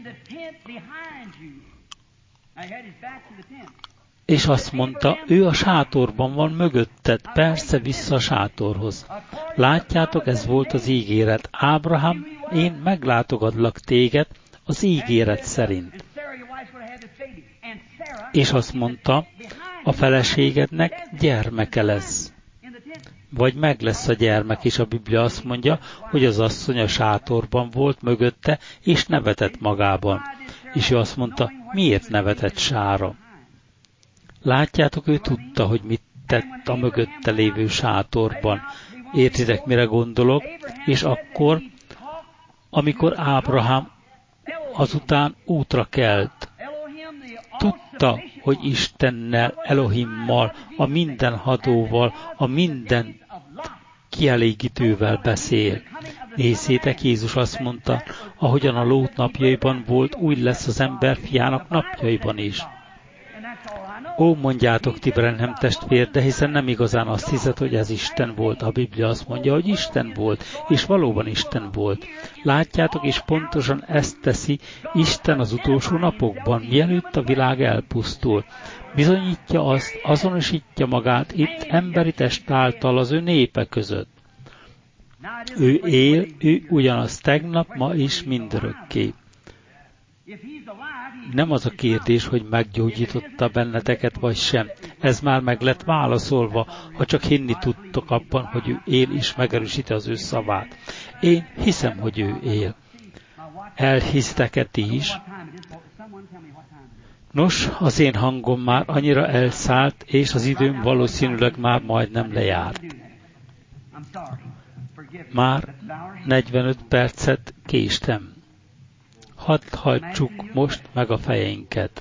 És azt mondta, ő a sátorban van mögötted, persze vissza a sátorhoz. Látjátok, ez volt az ígéret. Ábrahám, én meglátogatlak téged az ígéret szerint. És azt mondta, a feleségednek gyermeke lesz. Vagy meg lesz a gyermek, és a Biblia azt mondja, hogy az asszony a sátorban volt mögötte, és nevetett magában. És ő azt mondta, miért nevetett Sára? Látjátok, ő tudta, hogy mit tett a mögötte lévő sátorban. Értitek, mire gondolok? És akkor, amikor Ábrahám azután útra kelt, tudta, hogy Istennel, Elohimmal, a mindenhatóval, a minden kielégítővel beszél. Nézzétek, Jézus azt mondta, ahogyan a Lót napjaiban volt, úgy lesz az ember fiának napjaiban is. Ó, mondjátok ti, Branham testvér, de hiszen nem igazán azt hiszed, hogy ez Isten volt. A Biblia azt mondja, hogy Isten volt, és valóban Isten volt. Látjátok, és pontosan ezt teszi Isten az utolsó napokban, mielőtt a világ elpusztul. Bizonyítja azt, azonosítja magát itt emberi test által az ő népe között. Ő él, ő ugyanaz tegnap, ma is mindörökké. Nem az a kérdés, hogy meggyógyította benneteket vagy sem. Ez már meg lett válaszolva, ha csak hinni tudtok abban, hogy ő él és megerősíti az ő szavát. Én hiszem, hogy ő él. Elhisztek-e ti is? Nos, az én hangom már annyira elszállt, és az időm valószínűleg már majdnem lejárt. Már negyvenöt percet késtem. Hadd hajtsuk most meg a fejeinket.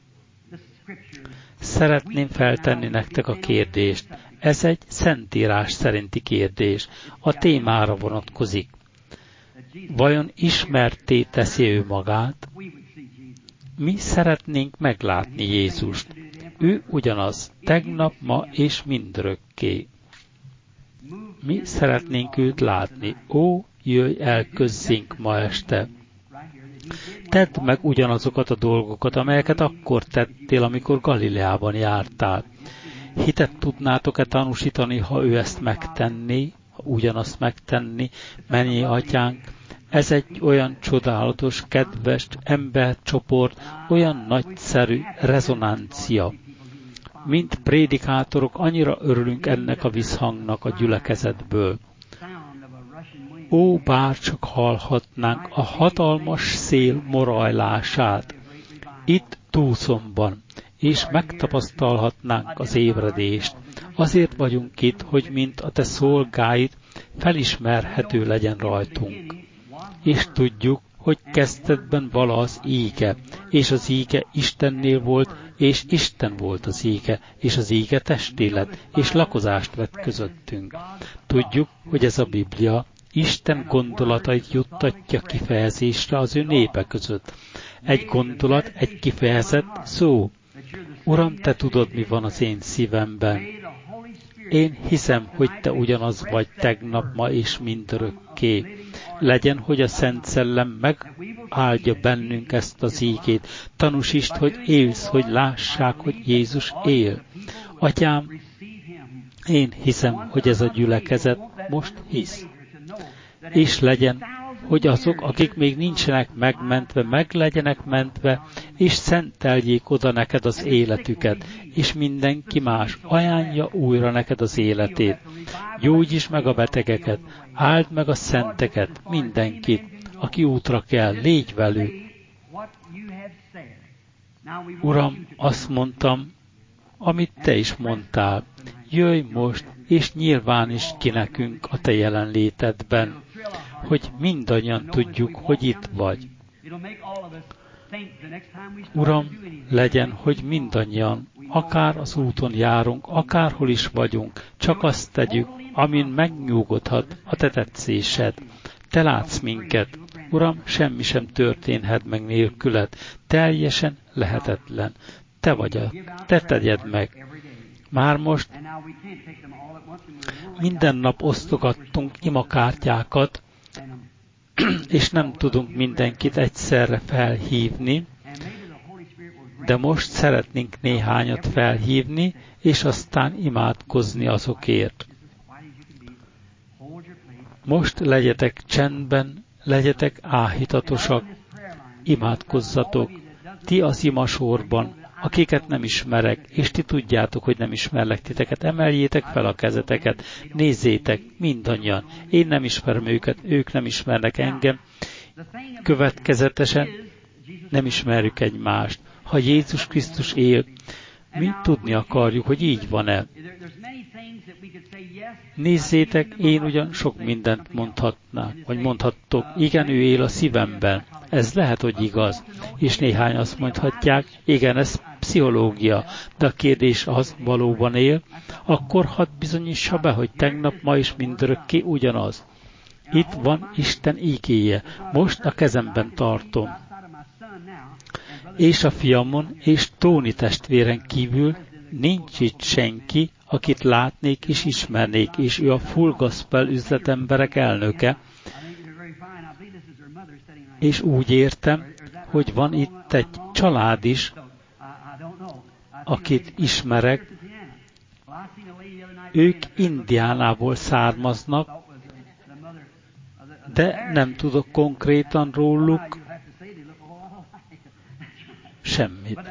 Szeretném feltenni nektek a kérdést. Ez egy szentírás szerinti kérdés. A témára vonatkozik. Vajon ismertté teszi ő magát? Mi szeretnénk meglátni Jézust. Ő ugyanaz, tegnap, ma és mindörökké. Mi szeretnénk őt látni. Ó, jöjj el közzénk ma este. Tedd meg ugyanazokat a dolgokat, amelyeket akkor tettél, amikor Galileában jártál. Hitet tudnátok-e tanúsítani, ha ő ezt megtenné, ha ugyanazt megtenni, mennyi atyánk? Ez egy olyan csodálatos, kedves embercsoport, olyan nagyszerű rezonancia. Mint prédikátorok annyira örülünk ennek a visszhangnak a gyülekezetből. Ó, bárcsak hallhatnánk a hatalmas szél morajlását itt Tucsonban, és megtapasztalhatnánk az ébredést. Azért vagyunk itt, hogy mint a te szolgáid felismerhető legyen rajtunk. És tudjuk, hogy kezdetben vala az íge, és az íge Istennél volt, és Isten volt az íge, és az íge testé lett, és lakozást vett közöttünk. Tudjuk, hogy ez a Biblia Isten gondolatait juttatja kifejezésre az ő népe között. Egy gondolat, egy kifejezett szó. Uram, te tudod, mi van az én szívemben. Én hiszem, hogy te ugyanaz vagy tegnap, ma és mindörökké. Legyen, hogy a Szent Szellem megáldja bennünk ezt az ígét. Tanúsítsd, hogy élsz, hogy lássák, hogy Jézus él. Atyám, én hiszem, hogy ez a gyülekezet most hisz. És legyen, hogy azok, akik még nincsenek megmentve, meg legyenek mentve, és szenteljék oda neked az életüket, és mindenki más ajánlja újra neked az életét. Gyógyítsd meg a betegeket, áld meg a szenteket, mindenkit, aki útra kell, légy velük. Uram, azt mondtam, amit te is mondtál. Jöjj most, és nyilvánítsd ki nekünk a te jelenlétedben, hogy mindannyian tudjuk, hogy itt vagy. Uram, legyen, hogy mindannyian, akár az úton járunk, akárhol is vagyunk, csak azt tegyük, amin megnyugodhat a te tetszésed. Te látsz minket. Uram, semmi sem történhet meg nélküled. Teljesen lehetetlen. Te vagy a, te tegyed meg. Már most minden nap osztogattunk imakártyákat, és nem tudunk mindenkit egyszerre felhívni, de most szeretnénk néhányat felhívni, és aztán imádkozni azokért. Most legyetek csendben, legyetek áhítatosak, imádkozzatok, ti az imasorban, akiket nem ismerek, és ti tudjátok, hogy nem ismerlek titeket, emeljétek fel a kezeteket, nézzétek, mindannyian, én nem ismerem őket, ők nem ismernek engem, következetesen nem ismerjük egymást. Ha Jézus Krisztus él, mi tudni akarjuk, hogy így van-e. Nézzétek, én ugyan sok mindent mondhatnák, vagy mondhattok, igen, ő él a szívemben. Ez lehet, hogy igaz. És néhány azt mondhatják, igen, ez pszichológia, de a kérdés az, valóban él, akkor hadd bizonyítsa be, hogy tegnap, ma is mindörökké ugyanaz. Itt van Isten ígéje, most a kezemben tartom. És a fiamon és Tóni testvéren kívül nincs itt senki, akit látnék és ismernék, és ő a Full Gospel üzletemberek elnöke. És úgy értem, hogy van itt egy család is, akit ismerek. Ők Indiánából származnak, de nem tudok konkrétan róluk semmit.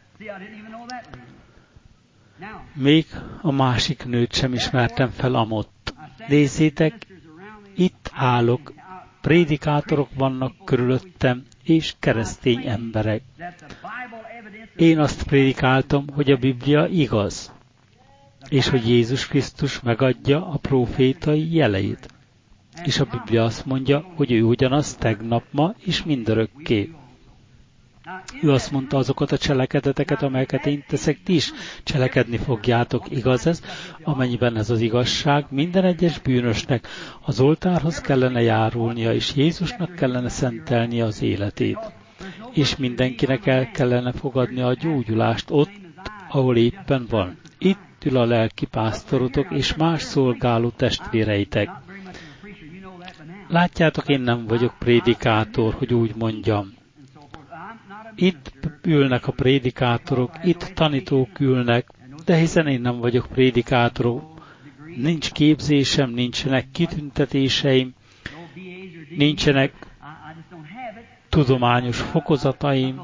Még a másik nőt sem ismertem fel amott. Nézzétek, itt állok, prédikátorok vannak körülöttem, és keresztény emberek. Én azt prédikáltam, hogy a Biblia igaz, és hogy Jézus Krisztus megadja a prófétai jeleit. És a Biblia azt mondja, hogy ő ugyanaz tegnap, ma és mindörökké. Ő azt mondta, azokat a cselekedeteket, amelyeket én teszek, ti is cselekedni fogjátok, igaz ez? Amennyiben ez az igazság, minden egyes bűnösnek az oltárhoz kellene járulnia, és Jézusnak kellene szentelnie az életét. És mindenkinek el kellene fogadnia a gyógyulást ott, ahol éppen van. Itt ül a lelki pásztorotok és más szolgáló testvéreitek. Látjátok, én nem vagyok prédikátor, hogy úgy mondjam. Itt ülnek a prédikátorok, itt tanítók ülnek, de hiszen én nem vagyok prédikátorok, nincs képzésem, nincsenek kitüntetéseim, nincsenek tudományos fokozataim,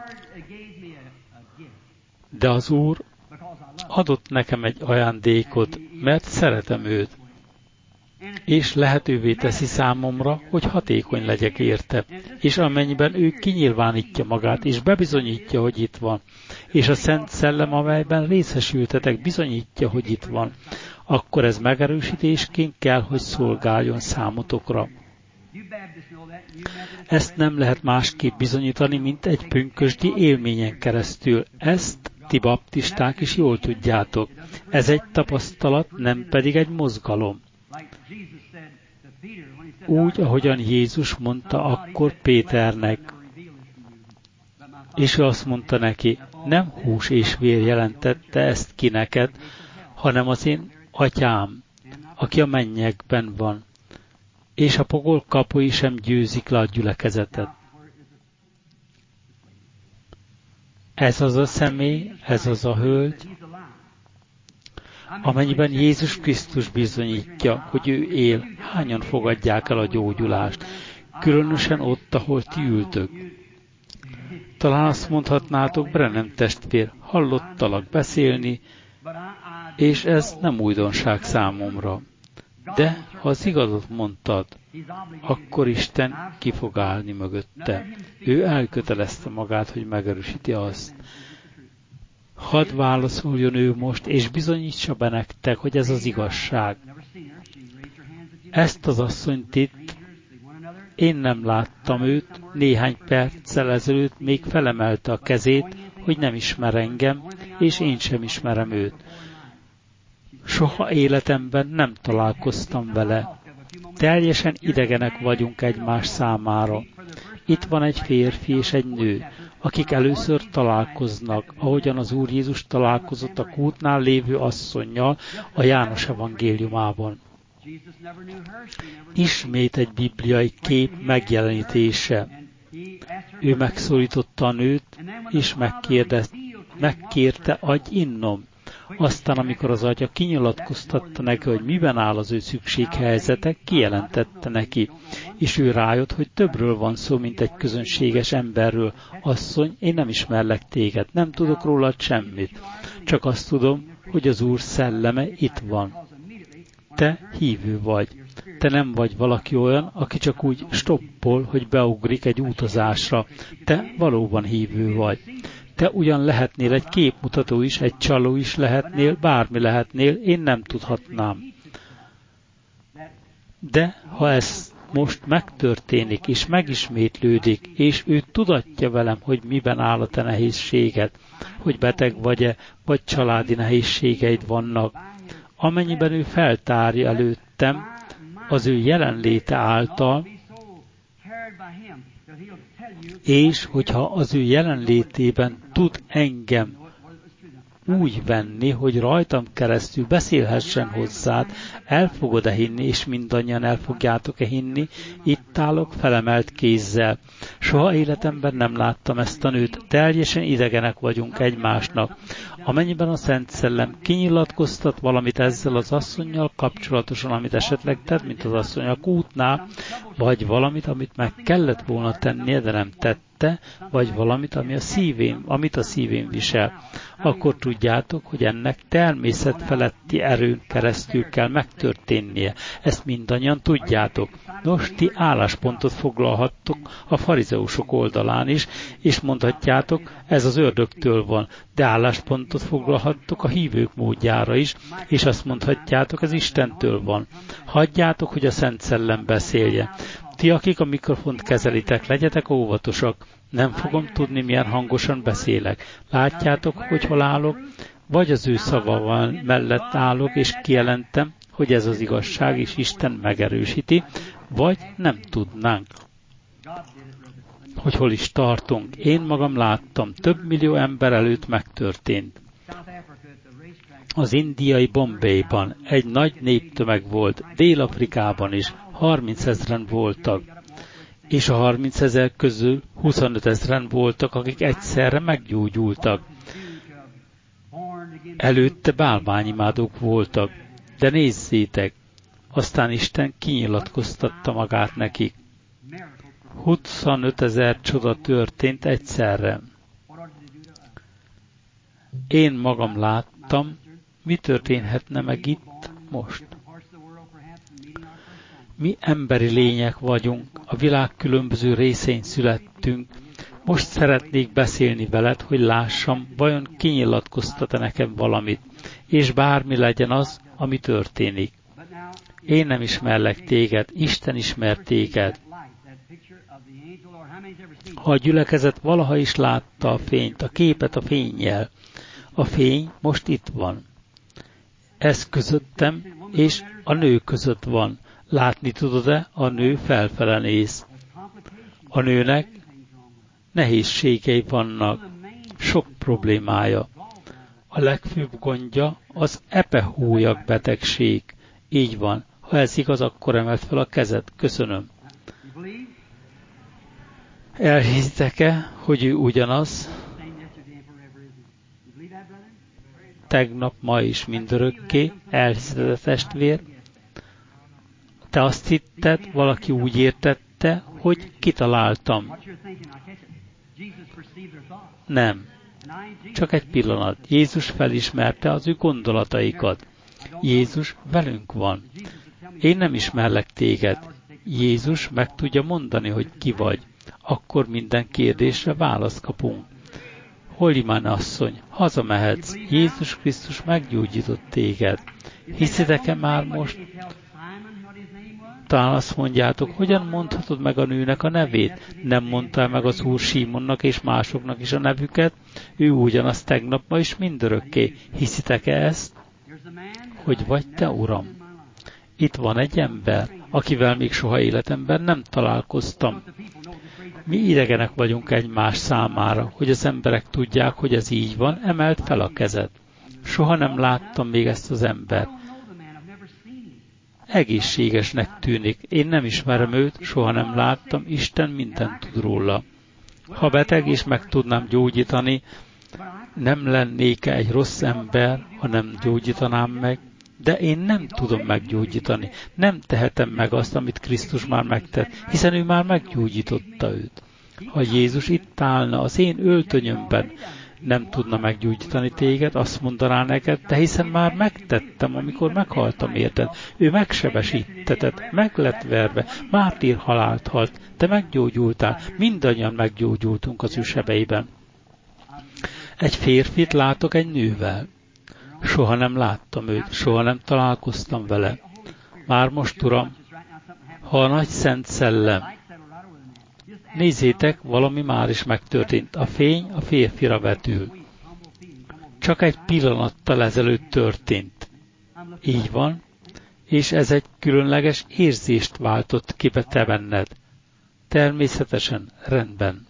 de az Úr adott nekem egy ajándékot, mert szeretem őt, és lehetővé teszi számomra, hogy hatékony legyek érte, és amennyiben ő kinyilvánítja magát, és bebizonyítja, hogy itt van, és a Szent Szellem, amelyben részesültetek, bizonyítja, hogy itt van, akkor ez megerősítésként kell, hogy szolgáljon számotokra. Ezt nem lehet másképp bizonyítani, mint egy pünkösdi élményen keresztül. Ezt ti baptisták is jól tudjátok. Ez egy tapasztalat, nem pedig egy mozgalom. Úgy, ahogyan Jézus mondta akkor Péternek. És ő azt mondta neki, nem hús és vér jelentette ezt ki neked, hanem az én atyám, aki a mennyekben van. És a pokol kapui sem győzik le a gyülekezetet. Ez az a személy, ez az a hölgy, amennyiben Jézus Krisztus bizonyítja, hogy ő él, hányan fogadják el a gyógyulást, különösen ott, ahol ti ültök. Talán azt mondhatnátok, Branham testvér, hallottalak beszélni, és ez nem újdonság számomra. De ha az igazat mondtad, akkor Isten ki fog állni mögötte. Ő elkötelezte magát, hogy megerősíti azt. Hadd válaszoljon ő most, és bizonyítsa be nektek, hogy ez az igazság. Ezt az asszonyt itt, én nem láttam őt, néhány perccel ezelőtt még felemelte a kezét, hogy nem ismer engem, és én sem ismerem őt. Soha életemben nem találkoztam vele. Teljesen idegenek vagyunk egymás számára. Itt van egy férfi és egy nő, akik először találkoznak, ahogyan az Úr Jézus találkozott a kútnál lévő asszonnyal a János evangéliumában. Ismét egy bibliai kép megjelenítése. Ő megszólította a nőt, és megkérte, adj innom. Aztán, amikor az atya kinyilatkoztatta neki, hogy miben áll az ő szükséghelyzete, kijelentette neki, és ő rájött, hogy többről van szó, mint egy közönséges emberről. Asszony, én nem ismerlek téged, nem tudok rólad semmit, csak azt tudom, hogy az Úr szelleme itt van. Te hívő vagy. Te nem vagy valaki olyan, aki csak úgy stoppol, hogy beugrik egy utazásra. Te valóban hívő vagy. Te ugyan lehetnél egy képmutató is, egy csaló is lehetnél, bármi lehetnél, én nem tudhatnám. De ha ez most megtörténik, és megismétlődik, és ő tudatja velem, hogy miben áll a te nehézséged, hogy beteg vagy-e, vagy családi nehézségeid vannak, amennyiben ő feltárja előttem, az ő jelenléte által, és hogyha az ő jelenlétében tud engem úgy venni, hogy rajtam keresztül beszélhessen hozzád, el fogod-e hinni, és mindannyian el fogjátok-e hinni, itt állok felemelt kézzel. Soha életemben nem láttam ezt a nőt, teljesen idegenek vagyunk egymásnak. Amennyiben a Szent Szellem kinyilatkoztat valamit ezzel az asszonnyal kapcsolatosan, amit esetleg tett, mint az asszony a kútnál, vagy valamit, amit meg kellett volna tennie, de nem tette, vagy valamit, ami a szívén, amit a szívén visel, akkor tudjátok, hogy ennek természetfeletti erőn keresztül kell megtörténnie. Ezt mindannyian tudjátok. Nos, ti álláspontot foglalhattok a farizeusok oldalán is, és mondhatjátok, ez az ördögtől van, de álláspontot foglalhattok a hívők módjára is, és azt mondhatjátok, ez Istentől van. Hagyjátok, hogy a Szent Szellem beszélje. Ti, akik a mikrofont kezelitek, legyetek óvatosak. Nem fogom tudni, milyen hangosan beszélek. Látjátok, hogy hol állok? Vagy az ő szavával mellett állok, és kijelentem, hogy ez az igazság, és Isten megerősíti, vagy nem tudnánk, hogy hol is tartunk. Én magam láttam, több millió ember előtt megtörtént. Az indiai Bombayban egy nagy néptömeg volt, Dél-Afrikában is, harmincezren voltak, és a harmincezer közül huszonötezren voltak, akik egyszerre meggyógyultak. Előtte bálványimádók voltak, de nézzétek, aztán Isten kinyilatkoztatta magát nekik. huszonötezer csoda történt egyszerre. Én magam láttam, mi történhetne meg itt most. Mi emberi lények vagyunk, a világ különböző részein születtünk. Most szeretnék beszélni veled, hogy lássam, vajon kinyilatkoztat-e nekem valamit, és bármi legyen az, ami történik. Én nem ismerlek téged, Isten ismer téged. Ha a gyülekezet valaha is látta a fényt, a képet a fénnyel, a fény most itt van. Ez közöttem és a nő között van. Látni tudod-e, a nő felfele néz. A nőnek nehézségei vannak, sok problémája. A legfőbb gondja az epehólyak betegség. Így van. Ha ez igaz, akkor emelt fel a kezed. Köszönöm. Elhiszitek-e, hogy ő ugyanaz? Tegnap, ma is mindörökké. Elhiszed a testvér? Te azt hitted, valaki úgy értette, hogy kitaláltam. Nem. Csak egy pillanat. Jézus felismerte az ő gondolataikat. Jézus velünk van. Én nem ismerlek téged. Jézus meg tudja mondani, hogy ki vagy. Akkor minden kérdésre választ kapunk. Holimán asszony, hazamehetsz. Jézus Krisztus meggyógyított téged. Hiszitek-e már most? Talán azt mondjátok, hogyan mondhatod meg a nőnek a nevét? Nem mondta meg az Úr Símonnak és másoknak is a nevüket? Ő ugyanaz tegnap, ma is mindörökké. Hiszitek-e ezt? Hogy vagy te, Uram? Itt van egy ember, akivel még soha életemben nem találkoztam. Mi idegenek vagyunk egymás számára, hogy az emberek tudják, hogy ez így van, emelt fel a kezed. Soha nem láttam még ezt az embert. Egészségesnek tűnik. Én nem ismerem őt, soha nem láttam, Isten mindent tud róla. Ha beteg és meg tudnám gyógyítani, nem lennék egy rossz ember, ha nem gyógyítanám meg, de én nem tudom meggyógyítani. Nem tehetem meg azt, amit Krisztus már megtett, hiszen ő már meggyógyította őt. Ha Jézus itt állna az én öltönyömben, nem tudna meggyógyítani téged, azt mondaná neked, de hiszen már megtettem, amikor meghaltam érted. Ő megsebesítetett, meg lett verve, mártír halált halt, te meggyógyultál, mindannyian meggyógyultunk az ő sebeiben. Egy férfit látok egy nővel. Soha nem láttam őt, soha nem találkoztam vele. Már most, Uram, ha a nagy szent szellem, nézzétek, valami már is megtörtént. A fény a férfira vetül. Csak egy pillanattal ezelőtt történt. Így van. és ez egy különleges érzést váltott ki te benned. Természetesen, rendben.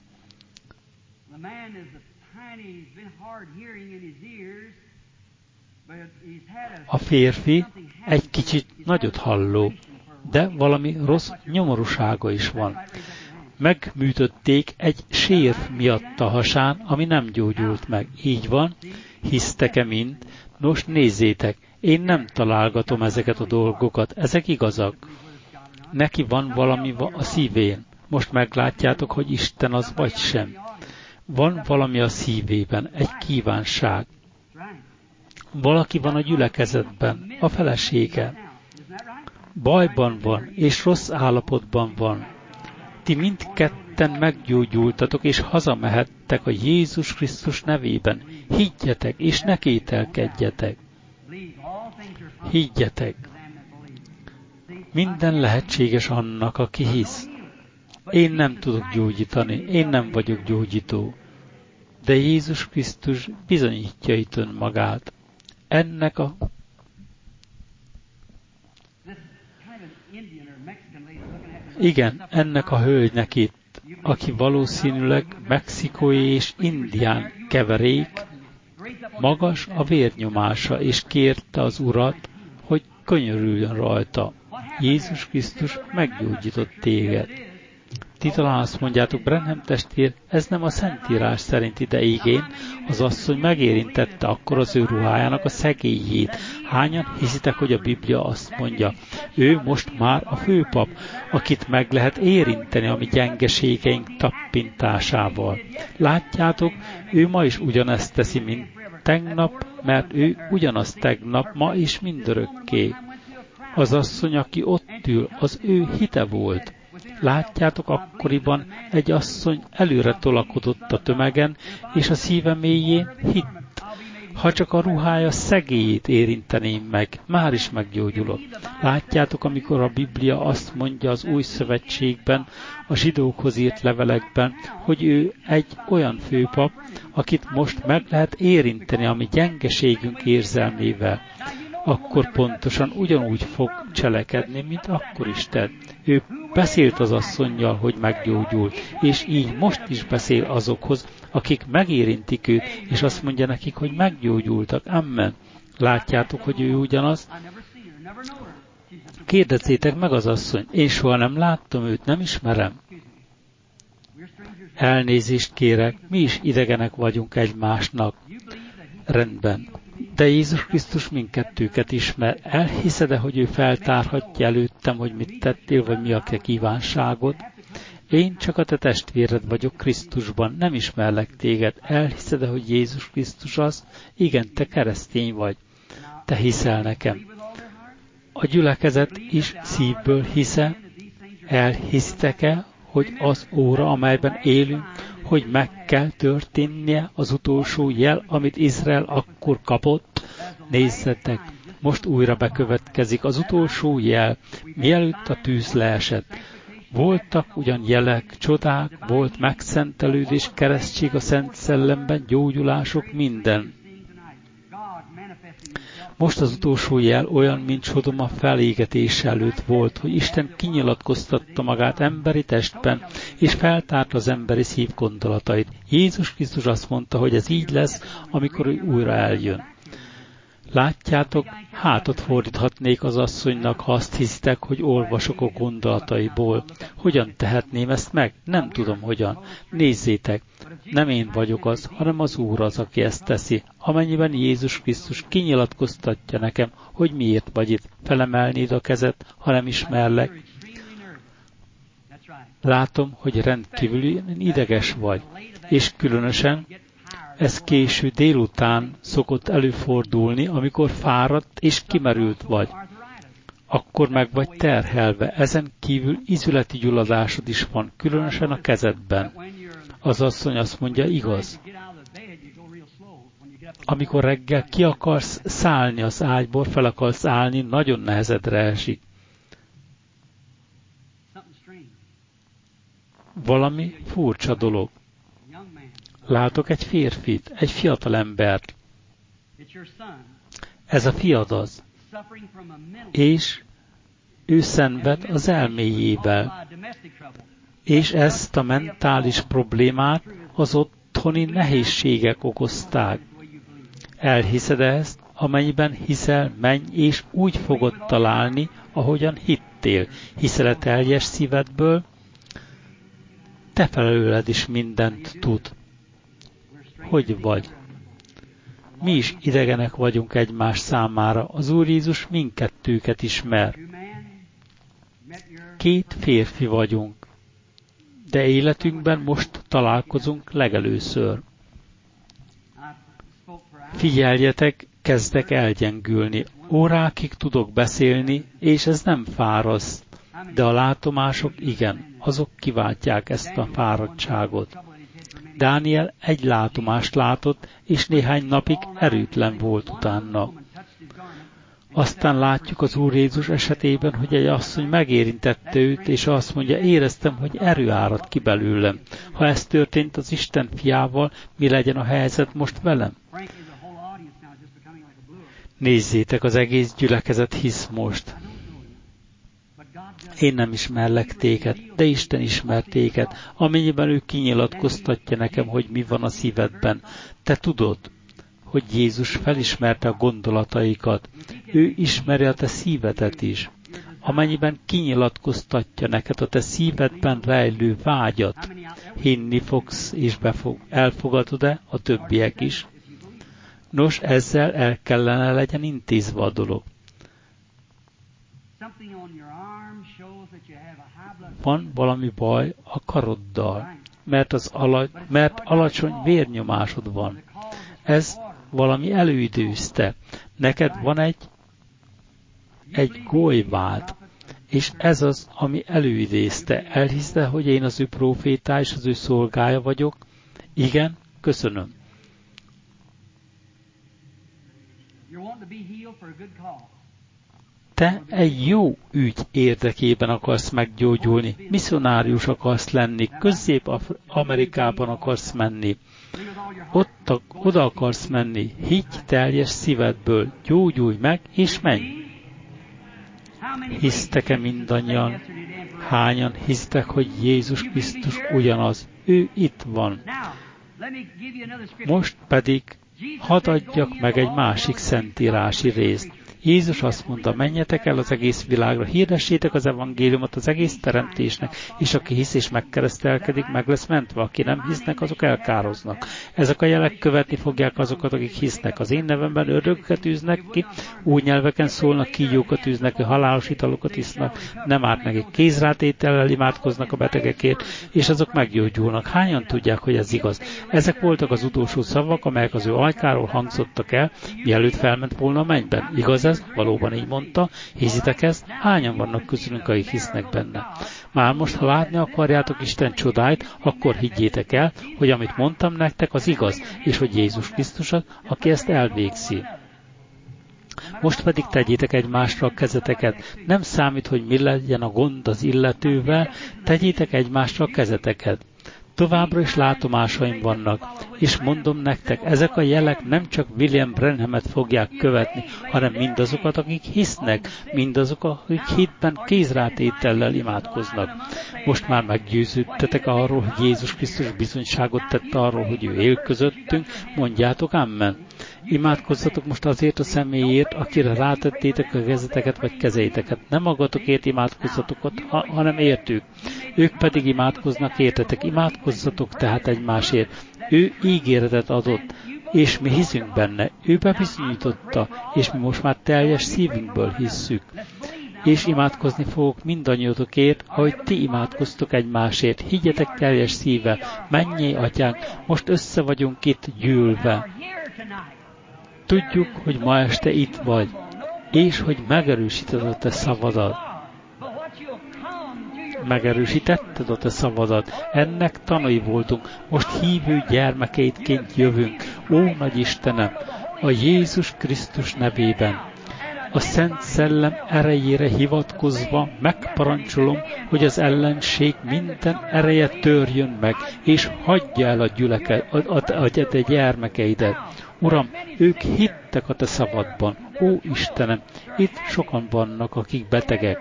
A férfi egy kicsit nagyot halló, de valami rossz nyomorúsága is van. Megműtötték egy sérv miatt a hasán, ami nem gyógyult meg. Így van? Hisztek-e mind? Nos, nézzétek, én nem találgatom ezeket a dolgokat, ezek igazak. Neki van valami a szívén. Most meglátjátok, hogy Isten az vagy sem. Van valami a szívében, egy kívánság. Valaki van a gyülekezetben, a felesége. Bajban van, és rossz állapotban van. Ti mindketten meggyógyultatok, és hazamehettek a Jézus Krisztus nevében. Higgyetek, és ne kételkedjetek. Higgyetek. Minden lehetséges annak, aki hisz. Én nem tudok gyógyítani, én nem vagyok gyógyító. De Jézus Krisztus bizonyítja itt önmagát. Ennek a Igen, ennek a hölgynek itt, aki valószínűleg mexikói és indián keverék, magas a vérnyomása, és kérte az Urat, hogy könyörüljön rajta. Jézus Krisztus meggyógyított téged. Ti talán azt mondjátok, Branham testvér, ez nem a Szentírás szerinti, de igén, az asszony megérintette akkor az ő ruhájának a szegélyét. Hányan hiszitek, hogy a Biblia azt mondja? Ő most már a főpap, akit meg lehet érinteni a mi gyengeségeink tappintásával. Látjátok, ő ma is ugyanezt teszi, mint tegnap, mert ő ugyanaz tegnap, ma és mindörökké. Az asszony, aki ott ül, az ő hite volt. Látjátok, akkoriban egy asszony előre tolakodott a tömegen, és a szíve mélyén hitt. Ha csak a ruhája szegélyét érinteném meg, már is meggyógyulok. Látjátok, amikor a Biblia azt mondja az Új Szövetségben, a zsidókhoz írt levelekben, hogy ő egy olyan főpap, akit most meg lehet érinteni a mi gyengeségünk érzelmével, akkor pontosan ugyanúgy fog cselekedni, mint akkor is tett. Ő beszélt az asszonnyal, hogy meggyógyult, és így most is beszél azokhoz, akik megérintik őt, és azt mondja nekik, hogy meggyógyultak. Amen. Látjátok, hogy ő ugyanaz? Kérdezzétek meg az asszony, én soha nem láttam őt, nem ismerem. Elnézést kérek, mi is idegenek vagyunk egymásnak. Rendben. De Jézus Krisztus mindkettőket ismer. Elhiszed-e, hogy ő feltárhatja előttem, hogy mit tettél, vagy mi a te kívánságod? Én csak a te testvéred vagyok Krisztusban, nem ismerlek téged. Elhiszed-e, hogy Jézus Krisztus az? Igen, te keresztény vagy. Te hiszel nekem. A gyülekezet is szívből hisze. Elhisztek-e, hogy az óra, amelyben élünk, hogy meg kell történnie az utolsó jel, amit Izrael akkor kapott? Nézzetek, most újra bekövetkezik az utolsó jel, mielőtt a tűz leesett. Voltak ugyan jelek, csodák, volt megszentelődés, keresztség a Szent Szellemben, gyógyulások, minden. Most az utolsó jel olyan, mint Sodoma felégetése előtt volt, hogy Isten kinyilatkoztatta magát emberi testben, és feltárta az emberi szív gondolatait. Jézus Krisztus azt mondta, hogy ez így lesz, amikor ő újra eljön. Látjátok, hátat fordíthatnék az asszonynak, ha azt hiszitek, hogy olvasok a gondolataiból. Hogyan tehetném ezt meg? Nem tudom hogyan. Nézzétek, nem én vagyok az, hanem az Úr az, aki ezt teszi. Amennyiben Jézus Krisztus kinyilatkoztatja nekem, hogy miért vagy itt, felemelnéd a kezed, ha nem ismerlek. Látom, hogy rendkívül ideges vagy, és különösen ez késő délután szokott előfordulni, amikor fáradt és kimerült vagy. Akkor meg vagy terhelve, ezen kívül izületi gyulladásod is van, különösen a kezedben. Az asszony azt mondja, igaz. Amikor reggel ki akarsz szállni az ágyból, fel akarsz állni, nagyon nehezedre esik. Valami furcsa dolog. Látok egy férfit, egy fiatal embert. Ez a fiad az. és ő szenved az elméjével, és ezt a mentális problémát az otthoni nehézségek okozták. Elhiszed ezt, amennyiben hiszel, menj, és úgy fogod találni, ahogyan hittél. Hiszel teljes szívedből, te felelőled is mindent tud. Hogy vagy? Mi is idegenek vagyunk egymás számára. Az Úr Jézus mindkettőket ismer. Két férfi vagyunk, de életünkben most találkozunk legelőször. Figyeljetek, kezdek elgyengülni. Órákig tudok beszélni, és ez nem fáraszt, de a látomások igen, azok kiváltják ezt a fáradtságot. Dániel egy látomást látott, és néhány napig erőtlen volt utána. Aztán látjuk az Úr Jézus esetében, hogy egy asszony megérintette őt, és azt mondja, éreztem, hogy erő árad ki belőlem. Ha ez történt az Isten fiával, mi legyen a helyzet most velem? Nézzétek, az egész gyülekezet hisz most. Én nem ismerlek téged, de Isten ismer téged, amennyiben ő kinyilatkoztatja nekem, hogy mi van a szívedben. Te tudod, hogy Jézus felismerte a gondolataikat. Ő ismeri a te szívedet is. Amennyiben kinyilatkoztatja neked a te szívedben rejlő vágyat, hinni fogsz és befog, elfogadod-e a többiek is? Nos, ezzel el kellene legyen intézve a dolog. Van valami baj a karoddal, mert, az ala, mert alacsony vérnyomásod van. Ez valami előidőzte. Neked van egy, egy golyvád, és ez az, ami előidézte. Elhiszed, hogy én az ő prófétá és az ő szolgája vagyok? Igen, köszönöm. Te egy jó ügy érdekében akarsz meggyógyulni, misszionárius akarsz lenni, Közép-Amerikában akarsz menni, ott a, oda akarsz menni, higgy teljes szívedből, gyógyulj meg és menj. Hisztek-e mindannyian? Hányan hisztek, hogy Jézus Krisztus ugyanaz? Ő itt van. Most pedig hadd adjak meg egy másik szentírási részt. Jézus azt mondta, menjetek el az egész világra, hirdessétek az evangéliumot az egész teremtésnek, és aki hisz és megkeresztelkedik, meg lesz mentve, aki nem hisznek, azok elkároznak. Ezek a jelek követni fogják azokat, akik hisznek. Az én nevemben ördögöket űznek ki, új nyelveken szólnak, kígyókat űznek ki, halálos italokat isznak, nem árt nekik, kézrátétellel imádkoznak a betegekért, és azok meggyógyulnak. Hányan tudják, hogy ez igaz? Ezek voltak az utolsó szavak, amelyek az ő ajkáról hangzottak el, mielőtt felment volna a mennyben. Igaz ez? Valóban így mondta. Hiszitek ezt? Hányan vannak közülünk, akik hisznek benne? Már most, ha látni akarjátok Isten csodáit, akkor higgyétek el, hogy amit mondtam nektek, az igaz, és hogy Jézus Krisztus az, aki ezt elvégzi. Most pedig tegyétek egymásra a kezeteket. Nem számít, hogy mi legyen a gond az illetővel, tegyétek egymásra a kezeteket. Továbbra is látomásaim vannak, és mondom nektek, ezek a jelek nem csak William Branhamet fogják követni, hanem mindazokat, akik hisznek, mindazok, akik hitben kézrátétellel imádkoznak. Most már meggyőződtetek arról, hogy Jézus Krisztus bizonyságot tett arról, hogy ő él közöttünk, mondjátok amen. Imádkozzatok most azért a személyért, akire rátettétek a kezeteket vagy kezeiteket. Nem magatokért imádkozzatok ott, ha, hanem értük. Ők pedig imádkoznak értetek. Imádkozzatok tehát egymásért. Ő ígéretet adott, és mi hiszünk benne. Ő bebizonyította, és mi most már teljes szívünkből hisszük. És imádkozni fogok mindannyiatokért, ahogy ti imádkoztok egymásért. Higgyetek teljes szívvel. Menjél, atyánk, most össze vagyunk itt gyűlve. Tudjuk, hogy ma este itt vagy, és hogy megerősíted a te szavadat. Megerősítetted a te szavadat. Ennek tanúi voltunk. Most hívő gyermekeidként jövünk. Ó, nagy Istenem, a Jézus Krisztus nevében. A Szent Szellem erejére hivatkozva megparancsolom, hogy az ellenség minden ereje törjön meg, és hagyja el a gyüleke, a, a, a, a gyermekeidet. Uram, ők hittek a Te szabadban. Ó, Istenem, itt sokan vannak, akik betegek.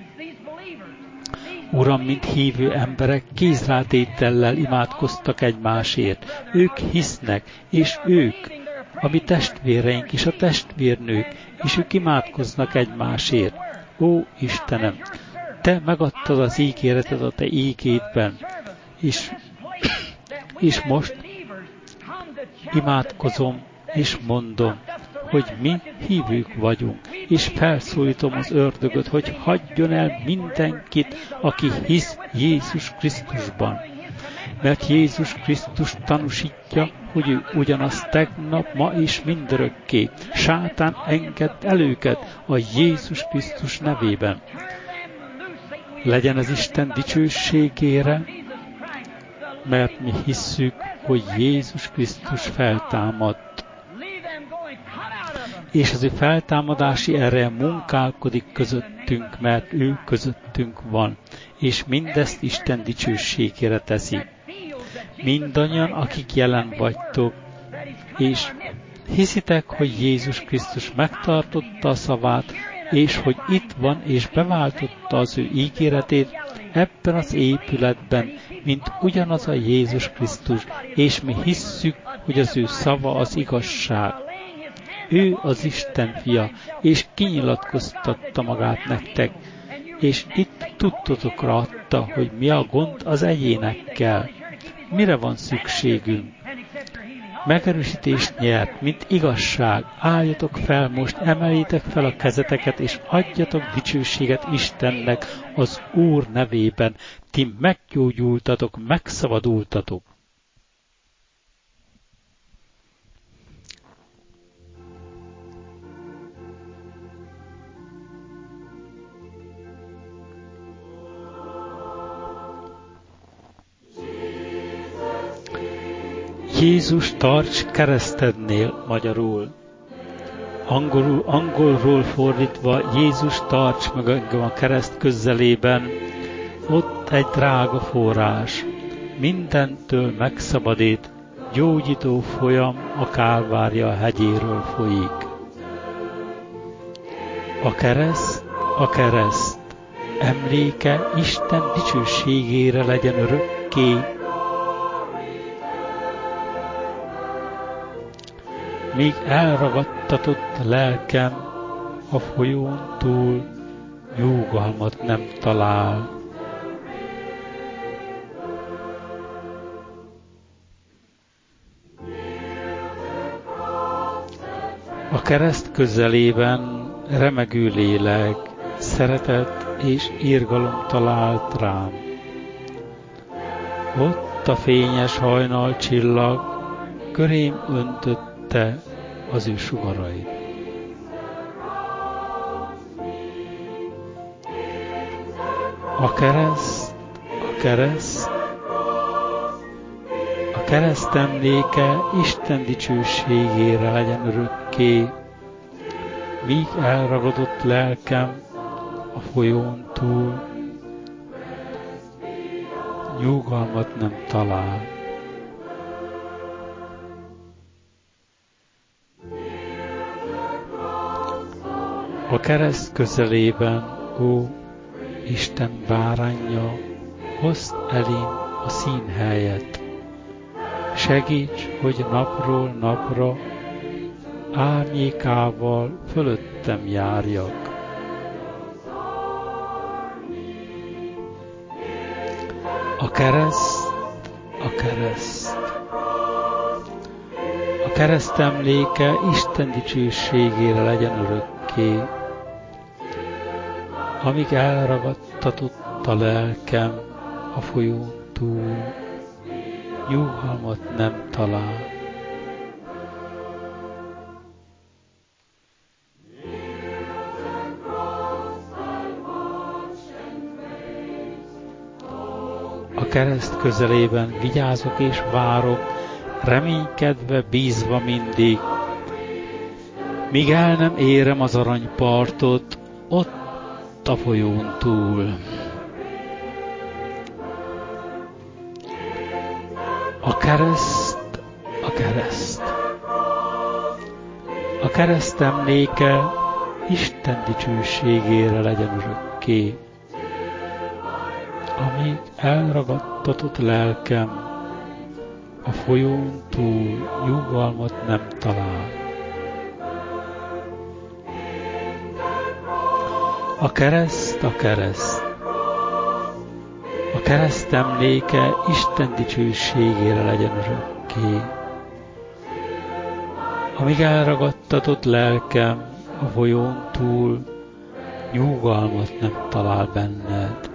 Uram, mint hívő emberek kézrátétellel imádkoztak egymásért. Ők hisznek, és ők, a mi testvéreink és a testvérnők, és ők imádkoznak egymásért. Ó, Istenem, Te megadtad az ígéretet a Te ígédben, és, és most imádkozom, és mondom, hogy mi hívők vagyunk, és felszólítom az ördögöt, hogy hagyjon el mindenkit, aki hisz Jézus Krisztusban. Mert Jézus Krisztus tanúsítja, hogy ő ugyanaz tegnap, ma és mindörökké. Sátán engedd el őket a Jézus Krisztus nevében. Legyen az Isten dicsőségére, mert mi hisszük, hogy Jézus Krisztus feltámadt. És az ő feltámadási ereje munkálkodik közöttünk, mert ő közöttünk van, és mindezt Isten dicsőségére teszi. Mindannyian, akik jelen vagytok, és hiszitek, hogy Jézus Krisztus megtartotta a szavát, és hogy itt van, és beváltotta az ő ígéretét ebben az épületben, mint ugyanaz a Jézus Krisztus, és mi hisszük, hogy az ő szava az igazság. Ő az Isten fia, és kinyilatkoztatta magát nektek, és itt tudtotokra adta, hogy mi a gond az egyénekkel. Mire van szükségünk? Megerősítést nyert, mint igazság. Álljatok fel most, emeljétek fel a kezeteket, és adjatok dicsőséget Istennek az Úr nevében. Ti meggyógyultatok, megszabadultatok. Jézus, tarts keresztednél, magyarul. Angolul, angolról fordítva, Jézus, tarts meg engem a kereszt közelében. Ott egy drága forrás, mindentől megszabadít, gyógyító folyam a Kálvária hegyéről folyik. A kereszt, a kereszt, emléke Isten dicsőségére legyen örökké. Míg elragadtatott lelkem a folyón túl, nyugalmat nem talál. A kereszt közelében remegő lélek, szeretet és irgalom talált rám. Ott a fényes hajnal csillag körém öntötte az ő sugarait. A kereszt, a kereszt, a kereszt emléke Isten dicsőségére legyen örökké, míg elragadott lelkem a folyón túl, nyugalmat nem talál. A kereszt közelében, ó, Isten báránja, hozd elém a színhelyet. Segíts, hogy napról napra árnyékával fölöttem járjak. A kereszt, a kereszt. A kereszt emléke Isten dicsőségére legyen örökké, amíg elragadtatott a lelkem a folyón túl, nyugalmat nem talál. A kereszt közelében vigyázok és várok, reménykedve, bízva mindig, míg el nem érem az aranypartot, ott a folyón túl. A kereszt, a kereszt. kereszt emléke Isten dicsőségére legyen örökké. Amíg elragadtatott lelkem a folyón túl nyugalmat nem talál. A kereszt, a kereszt, a kereszt emléke Isten dicsőségére legyen örökké. Amíg elragadtatott lelkem a folyón túl nyugalmat nem talál benned.